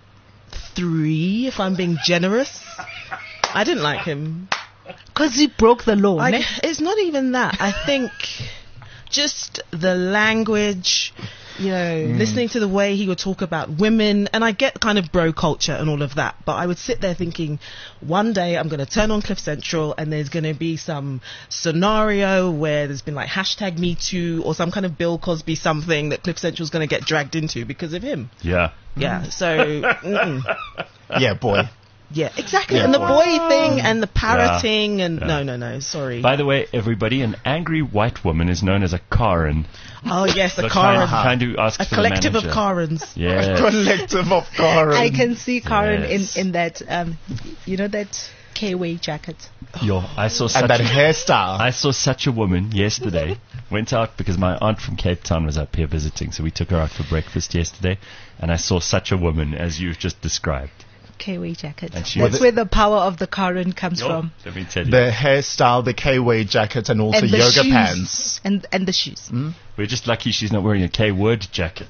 three, if I'm being generous. I didn't like him. Because he broke the law. I, ne? it's not even that. I think just the language, you know, listening to the way he would talk about women, and I get kind of bro culture and all of that, but I would sit there thinking, one day I'm going to turn on Cliff Central and there's going to be some scenario where there's been like hashtag Me Too or some kind of Bill Cosby something that Cliff Central's going to get dragged into because of him. Yeah. Yeah, so, mm-mm. Yeah, boy. yeah, exactly. Yeah, and the boy. boy thing and the parroting and Yeah. no, no, no, sorry. By the way, everybody, an angry white woman is known as a Karen. Oh yes, a So Karen. Kind, kind of asks A for collective the of manager. Karens. Yeah. Collective of Karen. I can see Karen Yes. in, in that, um, you know, that K-way jacket. Yo, I saw such And that a, hairstyle. I saw such a woman yesterday. Went out because my aunt from Cape Town was up here visiting, so we took her out for breakfast yesterday, and I saw such a woman as you've just described. K-way jacket. And she That's was- where the power of the Karen comes Yo, from. let me tell you. the hairstyle, the K-way jacket, and also And the yoga shoes. pants. And, and the shoes. We're just lucky she's not wearing a K-word jacket.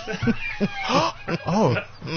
Oh.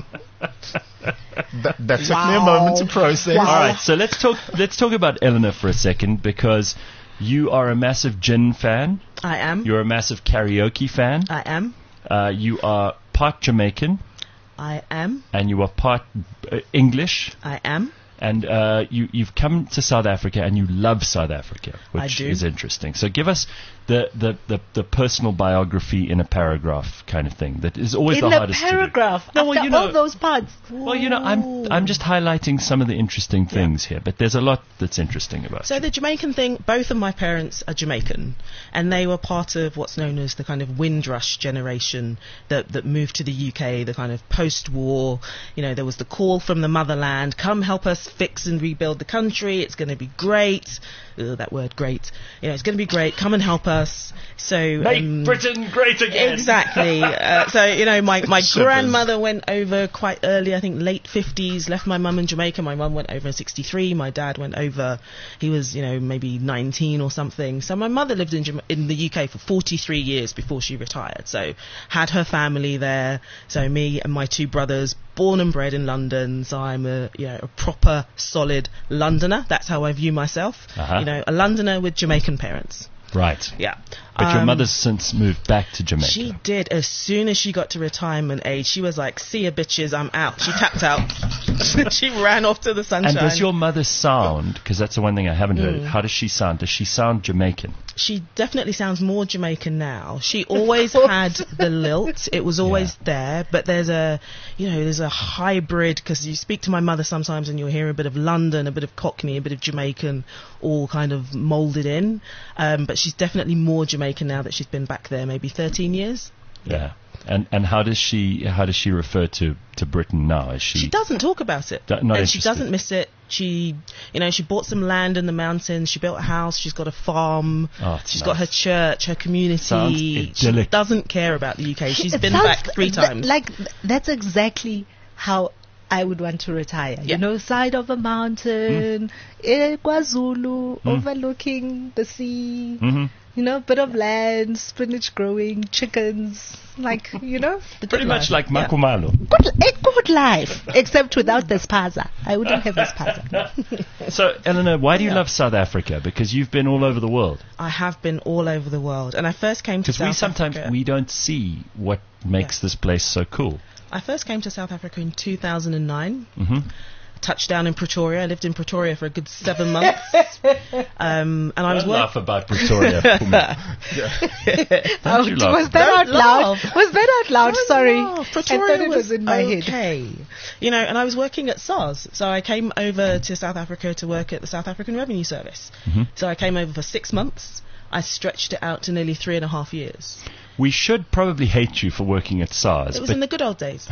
that, that took me a moment to process. All right, so let's talk. Let's talk about Eleanor for a second because you are a massive gin fan. I am. You're a massive karaoke fan. I am. Uh, you are part Jamaican I am. and you are part uh, English. I am. And uh, you, you've come to South Africa and you love South Africa, I which do. is interesting. So give us the, the, the, the personal biography in a paragraph kind of thing. That is always In the a hardest paragraph. to do. No, well, after you know, all those parts. well, you know, I'm I'm just highlighting some of the interesting things here, but there's a lot that's interesting about So you. the Jamaican thing, both of my parents are Jamaican, and they were part of what's known as the kind of Windrush generation that, that moved to the U K, the kind of post-war, you know, there was the call from the motherland, come help us fix and rebuild the country, it's going to be great. Ugh, that word, great. You know, it's going to be great, come and help us. So Make um, Britain great again. Exactly. uh, so, you know, my, my Shivers. grandmother went over quite early, I think late fifties, left my mum in Jamaica. My mum went over in sixty-three. My dad went over, he was, you know, maybe nineteen or something. So my mother lived in Jama- in the U K for forty-three years before she retired. So had her family there. So me and my two brothers, born and bred in London. So I'm a, you know, a proper, solid Londoner. That's how I view myself. Uh-huh. You know, a Londoner with Jamaican parents. Right. Yeah. But your Um, mother's since moved back to Jamaica. She did. As soon as she got to retirement age, she was like, see ya bitches, I'm out. She tapped out. She ran off to the sunshine. and does your mother sound, because that's the one thing I haven't heard, Mm. how does she sound? Does she sound Jamaican? She definitely sounds more Jamaican now. She always had the lilt. It was always Yeah. there, but there's a, you know, there's a hybrid, because you speak to my mother sometimes and you'll hear a bit of London, a bit of Cockney, a bit of Jamaican, all kind of moulded in. Um, but she's definitely more Jamaican now that she's been back there maybe thirteen years. Yeah. And and how does she how does she refer to, to Britain now? Is she, She doesn't talk about it, D- not and she interested. doesn't miss it. She, you know, she bought some land in the mountains. She built a house. She's got a farm. Oh, it's She's nice. got her church, her community. Sounds She idyllic. doesn't care about the U K. She's It been sounds back three th- times. Like th- that's exactly how I would want to retire. Yeah. You know, side of a mountain, eh, KwaZulu, Mm. overlooking the sea. Mhm. You know, bit of land, spinach growing, chickens, like you know, the Pretty good much life. like Makumalo. Good, a good life, except without the spaza. I wouldn't have the spaza. So, Eleanor, why do you Yeah. love South Africa? Because you've been all over the world. I have been all over the world, and I first came to Because South we sometimes Africa. we don't see what makes this place so cool. I first came to South Africa in two thousand nine. Hmm. Touchdown in Pretoria. I lived in Pretoria for a good seven months. um, and I was Don't working. laugh about Pretoria. Pumi. Don't you laugh Was about that Don't out loud? laugh. Was that out loud? Don't Sorry, laugh. I Pretoria thought it was in my head. okay. You know, and I was working at SARS, so I came over to South Africa to work at the South African Revenue Service. Mhm. So I came over for six months. I stretched it out to nearly three and a half years. We should probably hate you for working at SARS, It was but in the good old days.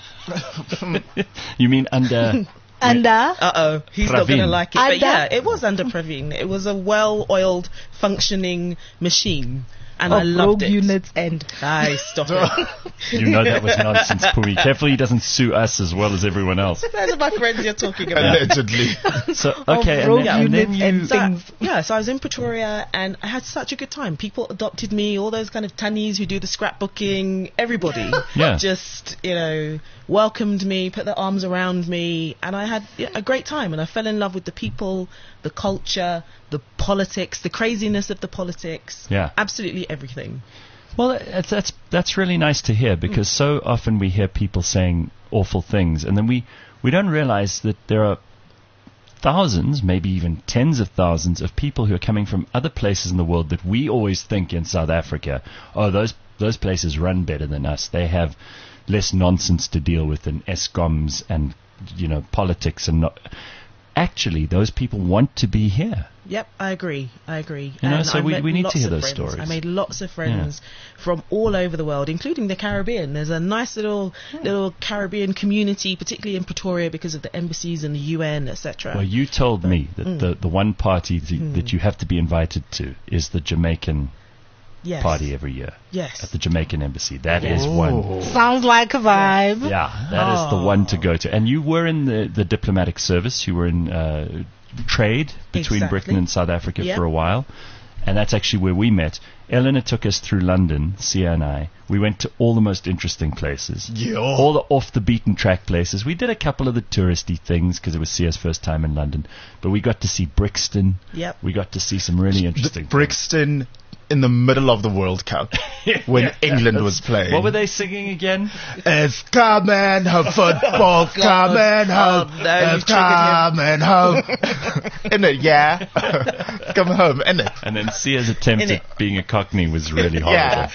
you mean under And uh, Uh oh, he's not going to Praveen. like it. But Under- yeah, it was under Praveen. It was a well-oiled, functioning machine, and I of loved rogue it. units and Aye, stop it. you know that was nonsense, Pumi. Careful he doesn't sue us as well as everyone else. Those are my friends you're talking about. Allegedly. So okay, and rogue then, and then units you and So, things. yeah, so I was in Pretoria and I had such a good time. People adopted me, all those kind of tannies who do the scrapbooking, everybody Yeah. just, you know, welcomed me, put their arms around me, and I had yeah, a great time. And I fell in love with the people, the culture, the politics, the craziness of the politics. Yeah. Absolutely everything. Well, that's that's that's really nice to hear, because so often we hear people saying awful things, and then we we don't realize that there are thousands, maybe even tens of thousands of people who are coming from other places in the world that we always think in South Africa, oh, those those places run better than us. They have less nonsense to deal with than ESCOMs and, you know, politics and not. Actually, those people want to be here. Yep, I agree. I agree. You know, And so I we- met we need to lots hear of those friends. stories. I made lots of friends from all over the world, including the Caribbean. There's a nice little little Caribbean community, particularly in Pretoria, because of the embassies and the U N, et cetera. Well, you told me that Mm. the, the one party th- that you have to be invited to is the Jamaican yes. party every year Yes. at the Jamaican embassy. That is one. Sounds like a vibe. Yeah, that is the Oh. one to go to. And you were in the, the diplomatic service. You were in uh, trade between Exactly. Britain and South Africa Yep. for a while. And that's actually where we met. Eleanor took us through London, Sia and I. We went to all the most interesting places. Yeah. All the off-the-beaten-track places. We did a couple of the touristy things because it was Sia's first time in London. But we got to see Brixton. Yep. We got to see some really interesting things. Brixton in the middle of the World Cup when Yeah. England was playing. What were they singing again? It's coming home, football coming home. Oh, no, you It's triggered him. coming home. Innit, yeah? Come home, innit? And then Sia's attempt Innit? at being a Cockney was really horrible. Yeah.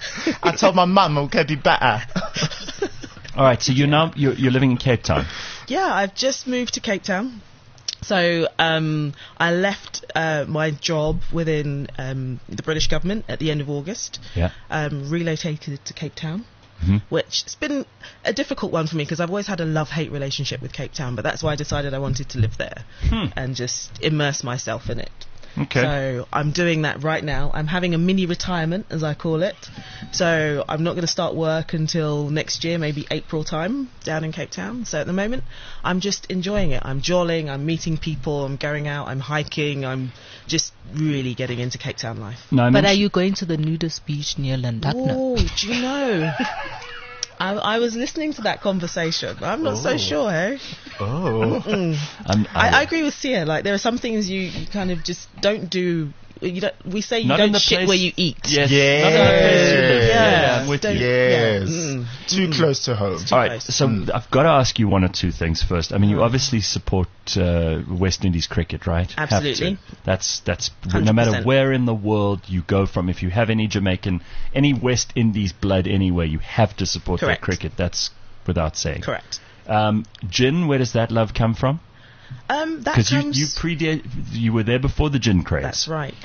I told my mum it could be better. All right, so you're now you're, you're living in Cape Town. Yeah, I've just moved to Cape Town. So um, I left uh, my job within um, the British government at the end of August. Yeah. Um, relocated to Cape Town, Mhm. which has been a difficult one for me because I've always had a love-hate relationship with Cape Town, but that's why I decided I wanted to live there Hmm. and just immerse myself in it. Okay. So I'm doing that right now. I'm having a mini retirement, as I call it. So I'm not going to start work until next year, maybe April time, down in Cape Town. So at the moment, I'm just enjoying it. I'm jolling, I'm meeting people, I'm going out, I'm hiking, I'm just really getting into Cape Town life. No, I But are mentioned- you going to the nudist beach near Landakna? Oh, do you know? I, I was listening to that conversation. I'm not so Oh. sure, eh? Oh. Mm. I'm- I, I agree with Sia. Like, there are some things you, you kind of just don't do. You don't. We say you Not in don't the shit place- where you eat. Yes. Yeah. Not in the place you live. Yeah. Yeah, I'm with Don't- you. Yes. Yeah. Mm. Too Mm. close to home. Too All right, close. so Mm. I've got to ask you one or two things first. I mean, you Mm. obviously support uh, West Indies cricket, right? Have to. Absolutely. That's that's one no hundred matter percent. where in the world you go from. If you have any Jamaican, any West Indies blood anywhere, you have to support Correct. that cricket. That's without saying. Correct. Um, gin, where does that love come from? Um, that Because you comes. you predate, you were there before the gin craze. That's right.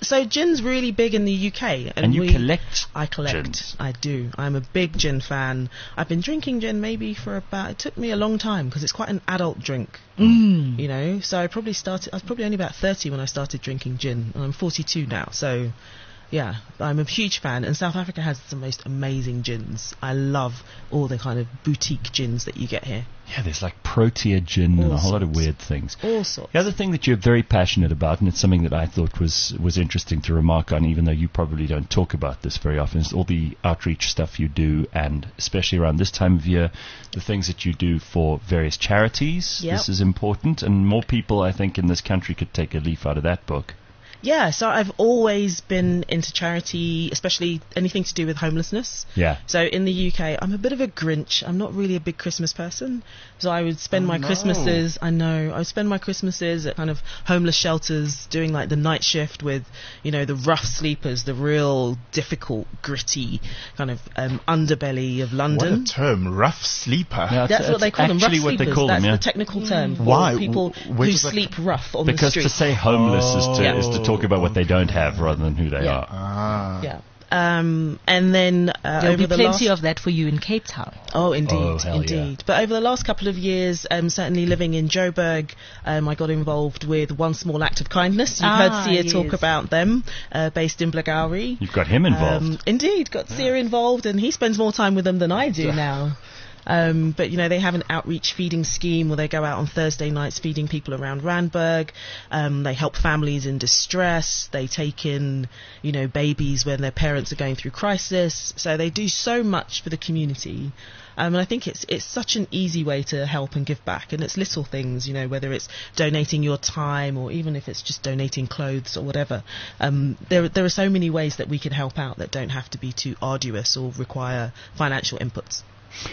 So gin's really big in the U K, and, And you we, collect I collect. gins. I do. I'm a big gin fan. I've been drinking gin maybe for about. It took me a long time because it's quite an adult drink. Mm. You know, so I probably started. I was probably only about thirty when I started drinking gin, and I'm forty-two now. So, yeah, I'm a huge fan. And South Africa has the most amazing gins. I love all the kind of boutique gins that you get here. Yeah, there's like Protea gin and All a whole lot of sorts. weird things. All sorts. The other thing that you're very passionate about, and it's something that I thought was, was interesting to remark on, even though you probably don't talk about this very often, is all the outreach stuff you do, and especially around this time of year, the things that you do for various charities. Yep. This is important, and more people, I think, in this country could take a leaf out of that book. Yeah, so I've always been into charity, especially anything to do with homelessness. Yeah. So in the U K, I'm a bit of a Grinch. I'm not really a big Christmas person. So I would spend Oh, my no. Christmases, I know, I would spend my Christmases at kind of homeless shelters doing like the night shift with, you know, the rough sleepers, the real difficult, gritty kind of um, underbelly of What London. a term, rough sleeper. Yeah, That's what they call them, rough actually what sleepers. they call That's them, yeah. the technical term for Why? people W- where who does that sleep rough on the Because street. to say homeless is, to, Yeah. is to talk about what they don't have rather than who they Yeah. are. Ah. Yeah. Um, and then uh, There'll over be the plenty last of that for you in Cape Town. Oh, indeed, Oh, hell indeed. yeah. But over the last couple of years, um, certainly living in Joburg, um, I got involved with One Small Act of Kindness. You've Ah, heard Sia yes. talk about them, uh, based in Blairgowrie. You've got him involved. Um, indeed, got Sia involved, and he spends more time with them than I do now. Um, but, you know, they have an outreach feeding scheme where they go out on Thursday nights feeding people around Randburg. Um, they help families in distress. They take in, you know, babies when their parents are going through crisis. So they do so much for the community. Um, and I think it's it's such an easy way to help and give back. And it's little things, you know, whether it's donating your time or even if it's just donating clothes or whatever. Um, there, there are so many ways that we can help out that don't have to be too arduous or require financial inputs.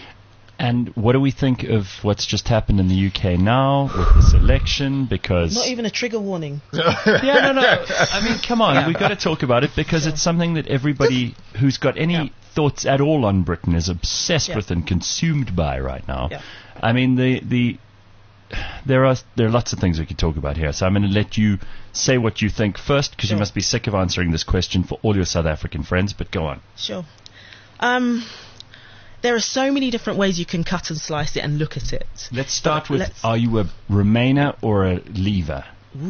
And what do we think of what's just happened in the U K now with this election? Because Not even a trigger warning. yeah, no, no. I mean, come on, we've got to talk about it because it's something that everybody who's got any Yeah. thoughts at all on Britain is obsessed Yeah. with and consumed by right now. Yeah. I mean, the the there are there are lots of things we could talk about here. So I'm going to let you say what you think first because you Sure. must be sick of answering this question for all your South African friends. But go on. Sure. Um, there are so many different ways you can cut and slice it and look at it. Let's start with: Let's- are you a Remainer or a Leaver?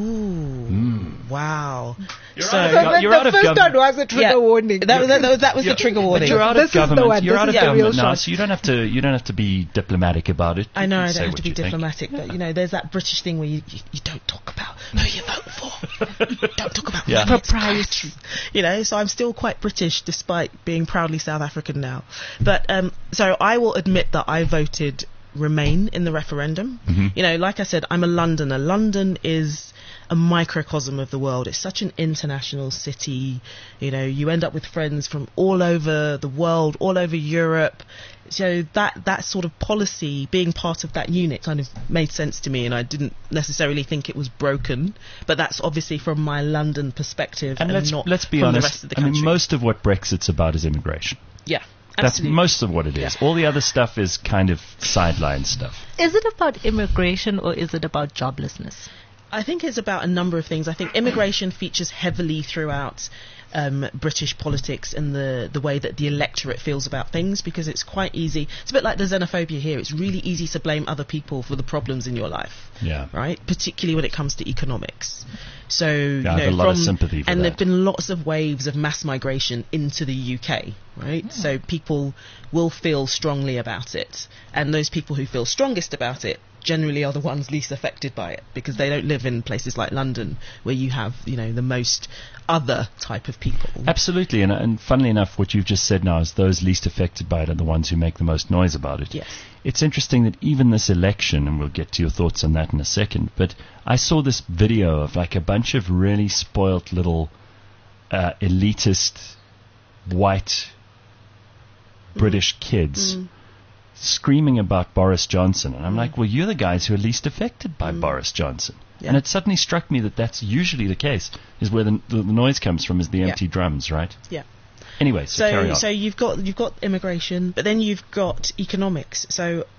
Ooh, wow. You're So- out of So go- the you're out of first government. one was a trigger Yeah. warning. That, that, that, that was the trigger warning. But you're out This of is the government. one. You're This out of is the real government now, shot. so you don't have to. You don't have to be diplomatic about it. I know You I can say don't have what to be you think. diplomatic, but you know, there's that British thing where you, you, you don't talk about who you vote for. don't talk about Yeah. money, it's Propriety. crap. You know, so I'm still quite British despite being proudly South African now. But um, so I will admit that I voted Remain in the referendum. Mhm. You know, like I said, I'm a Londoner. London is a microcosm of the world. It's such an international city. You know, you end up with friends from all over the world, all over Europe. So that that sort of policy, being part of that unit, kind of made sense to me, and I didn't necessarily think it was broken. But that's obviously from my London perspective, And and, let's not let's be from honest. the rest of the I country. mean, most of what Brexit's about is immigration. yeah, That's absolutely. most of what it is. Yeah. All the other stuff is kind of sideline stuff. Is it about immigration or is it about joblessness? I think it's about a number of things. I think immigration features heavily throughout um, British politics and the, the way that the electorate feels about things, because it's quite easy. It's a bit like the xenophobia here. It's really easy to blame other people for the problems in your life, Yeah. right? Particularly when it comes to economics. So, you I have know, a lot of from- sympathy for and that. there've been lots of waves of mass migration into the U K, right? So people will feel strongly about it, and those people who feel strongest about it generally are the ones least affected by it, because they don't live in places like London where you have, you know, the most other type of people. Absolutely, and, and funnily enough, what you've just said now is those least affected by it are the ones who make the most noise about it. Yes. It's interesting that even this election, and we'll get to your thoughts on that in a second, but I saw this video of like a bunch of really spoilt little uh, elitist white British kids screaming about Boris Johnson. And I'm like, well, you're the guys who are least affected by Boris Johnson. Yeah. And it suddenly struck me that that's usually the case, is where the, the, the noise comes from is the empty drums, right? Yeah. Anyway, so, carry So, on. so you've got you've got immigration, but then you've got economics. So,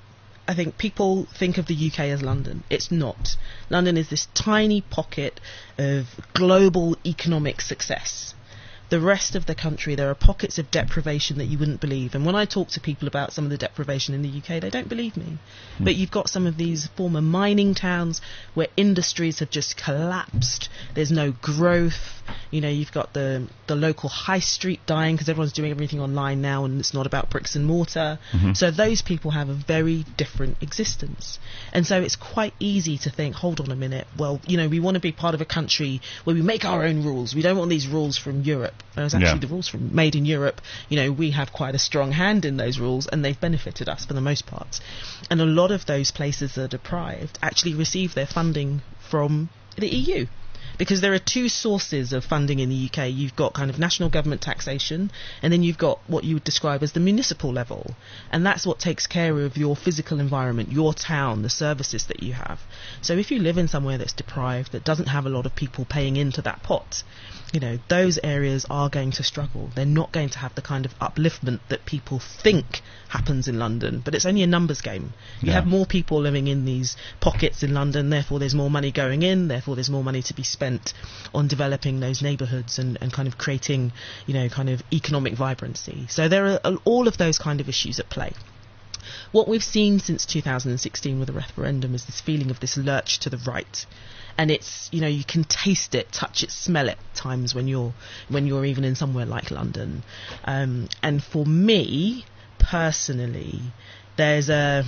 I think people think of the U K as London. It's not. London is this tiny pocket of global economic success. The rest of the country, there are pockets of deprivation that you wouldn't believe. And when I talk to people about some of the deprivation in the U K, they don't believe me. Mm. But you've got some of these former mining towns where industries have just collapsed. There's no growth. You know, you've got the the local high street dying because everyone's doing everything online now and it's not about bricks and mortar. Mm-hmm. So those people have a very different existence. And so it's quite easy to think, hold on a minute, well, you know, we want to be part of a country where we make our own rules. We don't want these rules from Europe. Whereas actually yeah. the rules from made in Europe, you know, we have quite a strong hand in those rules and they've benefited us for the most part. And a lot of those places that are deprived actually receive their funding from the E U. Because there are two sources of funding in the U K. You've got kind of national government taxation, and then you've got what you would describe as the municipal level. And that's what takes care of your physical environment, your town, the services that you have. So if you live in somewhere that's deprived, that doesn't have a lot of people paying into that pot, you know, those areas are going to struggle. They're not going to have the kind of upliftment that people think happens in London, but it's only a numbers game. You Yeah. have more people living in these pockets in London, therefore there's more money going in, therefore there's more money to be spent on developing those neighbourhoods and, and kind of creating, you know, kind of economic vibrancy. So there are uh, all of those kind of issues at play. What we've seen since two thousand sixteen with the referendum is this feeling of this lurch to the right. And it's, you know, you can taste it, touch it, smell it at times when you're when you're even in somewhere like London. Um, and for me, personally, there's a...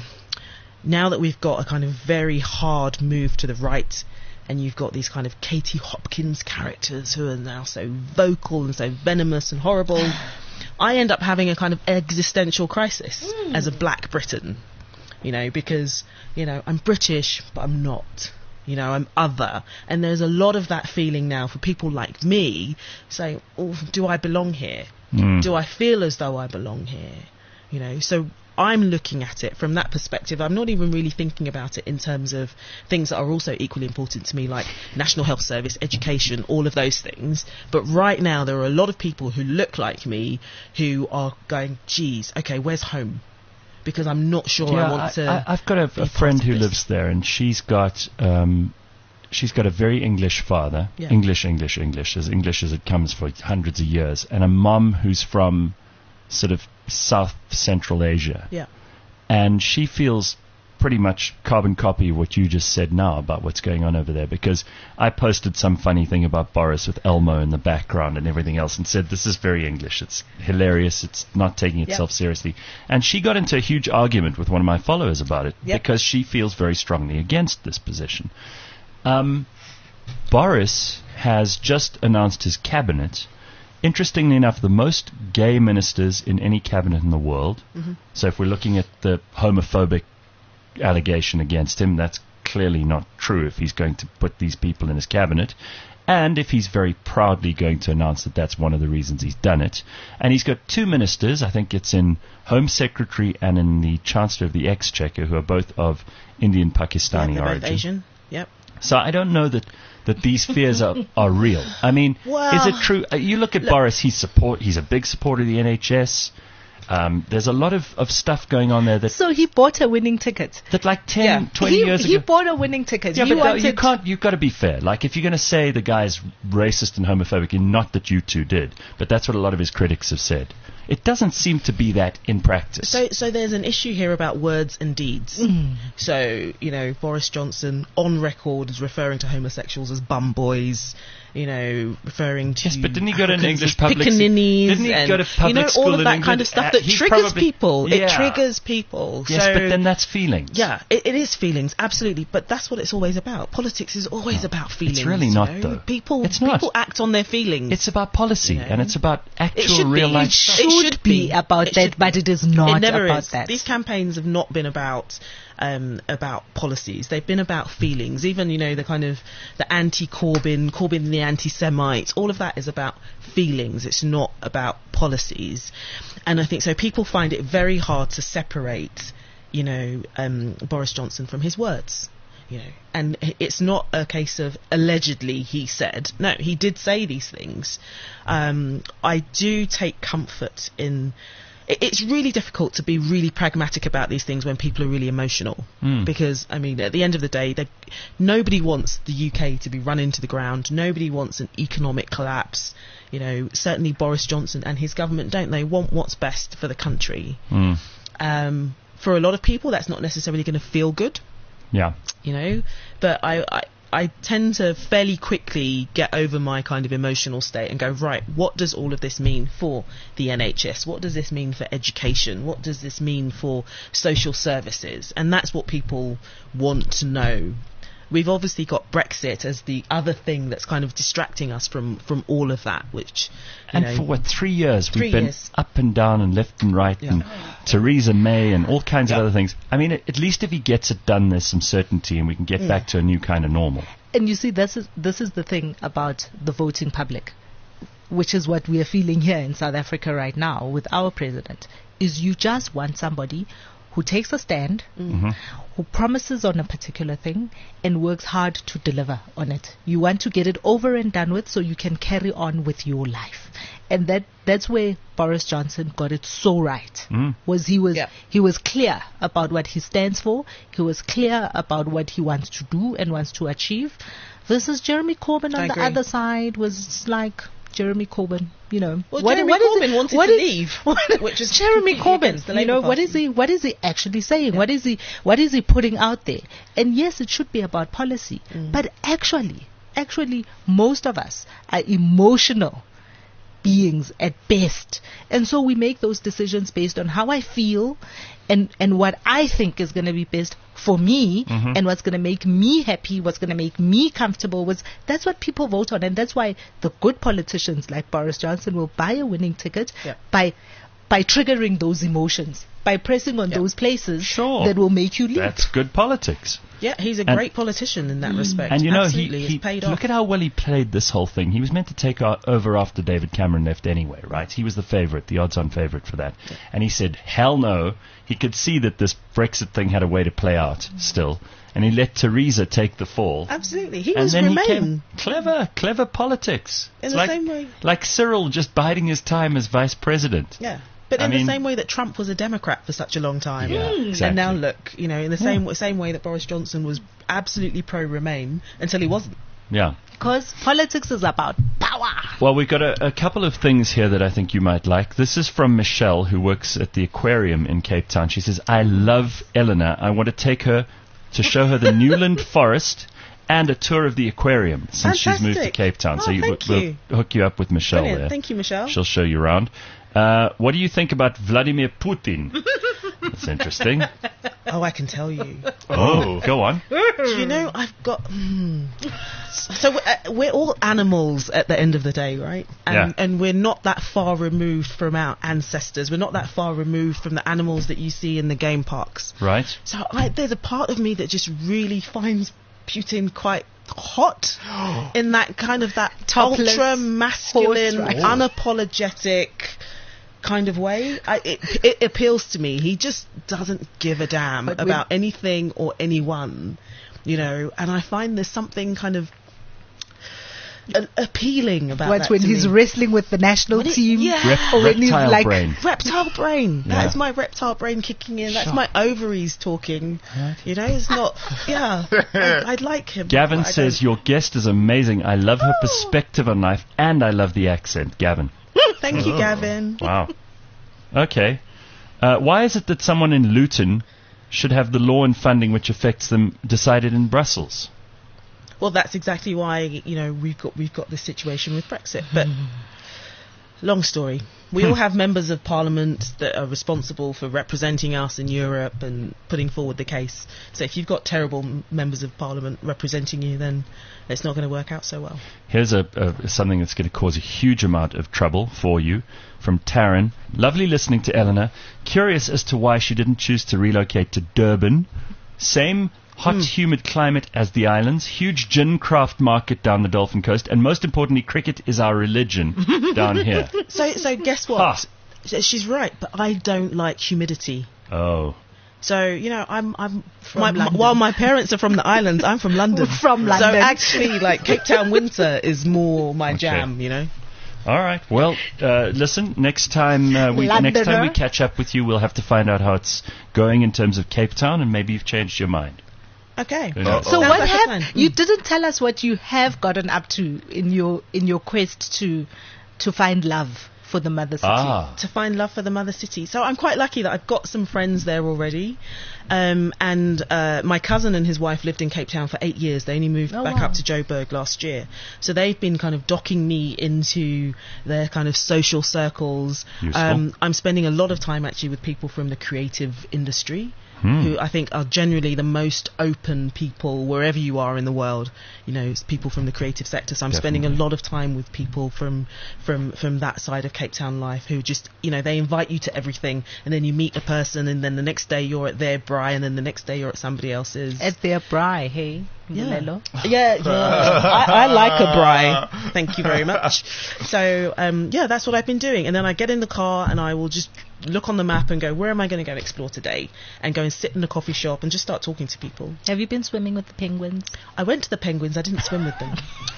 Now that we've got a kind of very hard move to the right, and you've got these kind of Katie Hopkins characters who are now so vocal and so venomous and horrible, I end up having a kind of existential crisis mm. as a black Briton, you know, because, you know, I'm British, but I'm not. You know, I'm other. And there's a lot of that feeling now for people like me saying, oh, do I belong here? Mm. Do I feel as though I belong here? You know, so I'm looking at it from that perspective. I'm not even really thinking about it in terms of things that are also equally important to me, like National Health Service, education, all of those things. But right now, there are a lot of people who look like me who are going, geez, okay, where's home? Because I'm not sure yeah, I want to. I, I've got a, a friend who this. lives there, and she's got um, she's got a very English father, Yeah. English, English, English, as English as it comes for hundreds of years, and a mum who's from sort of South Central Asia. Yeah. And she feels pretty much carbon copy of what you just said now about what's going on over there, because I posted some funny thing about Boris with Elmo in the background and everything else and said, this is very English, it's hilarious, it's not taking itself Yep. seriously. And she got into a huge argument with one of my followers about it Yep. because she feels very strongly against this position. Um, Boris has just announced his cabinet. Interestingly enough, the most gay ministers in any cabinet in the world. Mm-hmm. So if we're looking at the homophobic allegation against him, that's clearly not true if he's going to put these people in his cabinet. And if he's very proudly going to announce that that's one of the reasons he's done it. And he's got two ministers, I think it's in Home Secretary and in the Chancellor of the Exchequer, who are both of Indian Pakistani Yeah, they're both origin. Asian. Yep. So I don't know that, that these fears are, are real. I mean, Well, is it true? Uh, you look at look- Boris, he's support. He's a big supporter of the N H S. Um, there's a lot of, of stuff going on there that, So he bought a winning ticket. that like ten, Yeah. twenty he, years he ago... bought a winning ticket. Yeah, he but no, wanted you can't. You've got to be fair. Like, if you're going to say the guy's racist and homophobic, and not that you two did, but that's what a lot of his critics have said. It doesn't seem to be that in practice. So, so there's an issue here about words and deeds. Mm. So, you know, Boris Johnson on record is referring to homosexuals as bum boys. You know, referring to Yes, but didn't he go to an Africans English as public s- pickaninnies didn't he and, go to public you know, school all of in that England? kind of stuff Uh, that he triggers probably- people. yeah. It triggers people. yes, so, but then that's feelings. yeah, it, it is feelings, absolutely. But that's what it's always about. Politics is always about feelings. really you not, know? though. People, It's not. people act on their feelings. It's about policy, You know. and it's about actual It should real be. life It stuff. should should be be. about It that, should but be. it is not it never about is. that. These campaigns have not been about um, about policies. They've been about feelings. Even, you know, the kind of the anti-Corbyn, Corbyn the anti-Semites. All of that is about feelings. It's not about policies. And I think so. People find it very hard to separate, you know, um, Boris Johnson from his words. You know, and it's not a case of allegedly he said. No, he did say these things. Um, I do take comfort in. it, it's really difficult to be really pragmatic about these things when people are really emotional. Mm. Because, I mean, at the end of the day, they, nobody wants the U K to be run into the ground. Nobody wants an economic collapse. You know, certainly Boris Johnson and his government, don't they, want what's best for the country. Mm. Um, for a lot of people, that's not necessarily going to feel good, Yeah. you know. But I, I, I tend to fairly quickly get over my kind of emotional state and go, right, what does all of this mean for the N H S? What does this mean for education? What does this mean for social services? And that's what people want to know. We've obviously got Brexit as the other thing that's kind of distracting us from, from all of that, which, you And know, for what, three years Three we've been years. up and down and left and right, Yeah. and Theresa May and all kinds Yeah. of other things. I mean, at at least if he gets it done, there's some certainty, and we can get Mm. back to a new kind of normal. And you see, this is this is the thing about the voting public, which is what we are feeling here in South Africa right now with our president, is you just want somebody who takes a stand, Mhm. who promises on a particular thing and works hard to deliver on it. You want to get it over and done with so you can carry on with your life. And that that's where Boris Johnson got it so right. Mm. Was he was Yeah. he was clear about what he stands for. He was clear about what he wants to do and wants to achieve. Versus Jeremy Corbyn I on the agree. other side was like Jeremy Corbyn, you know. Well, what, Jeremy what is Corbyn it- wanted what to is- leave, what- which is Jeremy completely Corbyn. against the You Labour know, what Party. is he? What is he actually saying? What is he? What is he putting out there? And yes, it should be about policy, Mm. but actually, actually, most of us are emotional beings at best, and so we make those decisions based on how I feel and and what I think is going to be best for me, Mhm. and what's going to make me happy, what's going to make me comfortable. Was that's what people vote on, and that's why the good politicians like Boris Johnson will buy a winning ticket Yeah. by by triggering those emotions, by pressing on Yeah. those places Sure. that will make you leave. That's good politics. Yeah, he's a And- great politician in that respect. And you know, Absolutely, he, it's he paid look off. at how well he played this whole thing. He was meant to take o- over after David Cameron left anyway, right? He was the favourite, the odds-on favourite for that. And he said, hell no. He could see that this Brexit thing had a way to play out still. And he let Theresa take the fall. Absolutely, he and was then Remain. he came clever, clever politics. In It's the like, same way- like Cyril just biding his time as vice president. Yeah, but I in mean- the same way that Trump was a Democrat for such a long time. Yeah, And exactly. now look, you know, in the same w same way that Boris Johnson was absolutely pro-Remain until he wasn't. Yeah. Because politics is about power. Well, we've got a, a couple of things here that I think you might like. This is from Michelle, who works at the aquarium in Cape Town. She says, I love Eleanor. I want to take her to show her the Newland Forest and a tour of the aquarium since she's moved to Fantastic. Cape Town. Oh, so you, thank we'll you. hook you up with Michelle Brilliant. there. Thank you, Michelle. She'll show you around. Uh, what do you think about Vladimir Putin? That's interesting. Oh, I can tell you. Oh, go on. Do you know, I've got... Mm. So we're, uh, we're all animals at the end of the day, right? And, Yeah. and we're not that far removed from our ancestors. We're not that far removed from the animals that you see in the game parks. Right. So I, there's a part of me that just really finds Putin quite hot in that kind of that Topless, ultra masculine, horse riding. unapologetic kind of way. I, it, it appeals to me. He just doesn't give a damn But about anything or anyone, you know. And I find there's something kind of a- appealing about What's that when to he's me. wrestling with the national When it- team? yeah. Rep- Or when he's reptile like, brain. Reptile brain. Yeah. That's my reptile brain kicking in. That's Sure. my ovaries talking. You know, it's not. Yeah, I, I'd like him. Gavin but I says, don't. your guest is amazing. I love her Oh. perspective on life, and I love the accent. Gavin. Thank you, Gavin. Wow. Okay. Uh, why is it that someone in Luton should have the law and funding which affects them decided in Brussels? Well, that's exactly why you know we've got we've got this situation with Brexit. But long story. We all have members of parliament that are responsible for representing us in Europe and putting forward the case. So if you've got terrible m- members of parliament representing you, then it's not going to work out so well. Here's a, a something that's going to cause a huge amount of trouble for you from Taryn. Lovely listening to Eleanor. Curious as to why she didn't choose to relocate to Durban. Same hot, humid climate as the islands. Huge gin craft market down the Dolphin Coast. And most importantly, cricket is our religion down here. So so guess what? Ah. S- She's right, but I don't like humidity. Oh. So you know, I'm I'm From my, my, London. while my parents are from the islands, I'm from London. From So London. actually, like Cape Town winter is more my Okay. jam. You know. All right. Well, uh, listen. Next time, uh, we next time we Londoner. catch up with you, we'll have to find out how it's going in terms of Cape Town, and maybe you've changed your mind. Okay. Who knows? So Sounds what like a have plan. you didn't tell us what you have gotten up to in your in your quest to to find love for the mother city? Ah, To find love for the mother city. So I'm quite lucky that I've got some friends there already. Um, and uh, my cousin and his wife lived in Cape Town for eight years. They only moved Oh, back wow. up to Joburg last year. So they've been kind of docking me into their kind of social circles. Useful. I'm spending a lot of time actually with people from the creative industry. Hmm. Who I think are generally the most open people wherever you are in the world. You know, it's people from the creative sector. So I'm spending a Definitely. lot of time with people from from from that side of Cape Town life who just, you know, they invite you to everything, and then you meet a person, and then the next day you're at their braai, and then the next day you're at somebody else's. At their braai, hey? Yeah. Lelo? Yeah, yeah. I, I like a braai. Thank you very much. So, um, yeah, that's what I've been doing. And then I get in the car and I will just look on the map and go, where am I going to go explore today? And go and sit in a coffee shop and just start talking to people. Have you been swimming with the penguins? I went to the penguins. I didn't swim with them.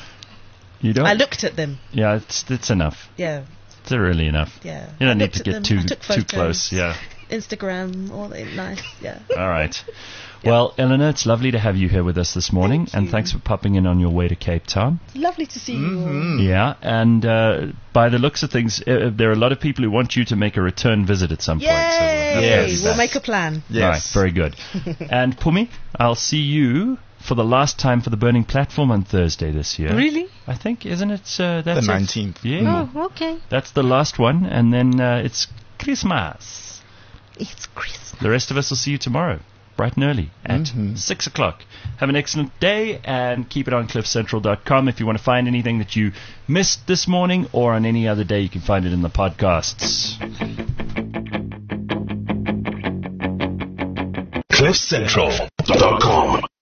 you don't. I looked at them. Yeah, it's it's enough. Yeah, It's really enough. yeah. You I don't need looked to at get them. too I took too photos. close. Yeah. Instagram, all that nice. Yeah. All right. Well, Eleanor, it's lovely to have you here with us this morning, Thank and you. thanks for popping in on your way to Cape Town. Lovely to see you all. Yeah, and uh, by the looks of things, uh, there are a lot of people who want you to make a return visit at some point. So we'll have to have Yay! you We'll back. make a plan. Yes. Right, very good. And Pumi, I'll see you for the last time for the Burning Platform on Thursday this year. Really? I think, isn't it? Uh, that's The it? nineteenth. Yeah, Oh, okay. that's the last one, and then uh, it's Christmas. It's Christmas. The rest of us will see you tomorrow, bright and early, at Mhm. six o'clock. Have an excellent day, and keep it on cliff central dot com. If you want to find anything that you missed this morning or on any other day, you can find it in the podcasts. cliff central dot com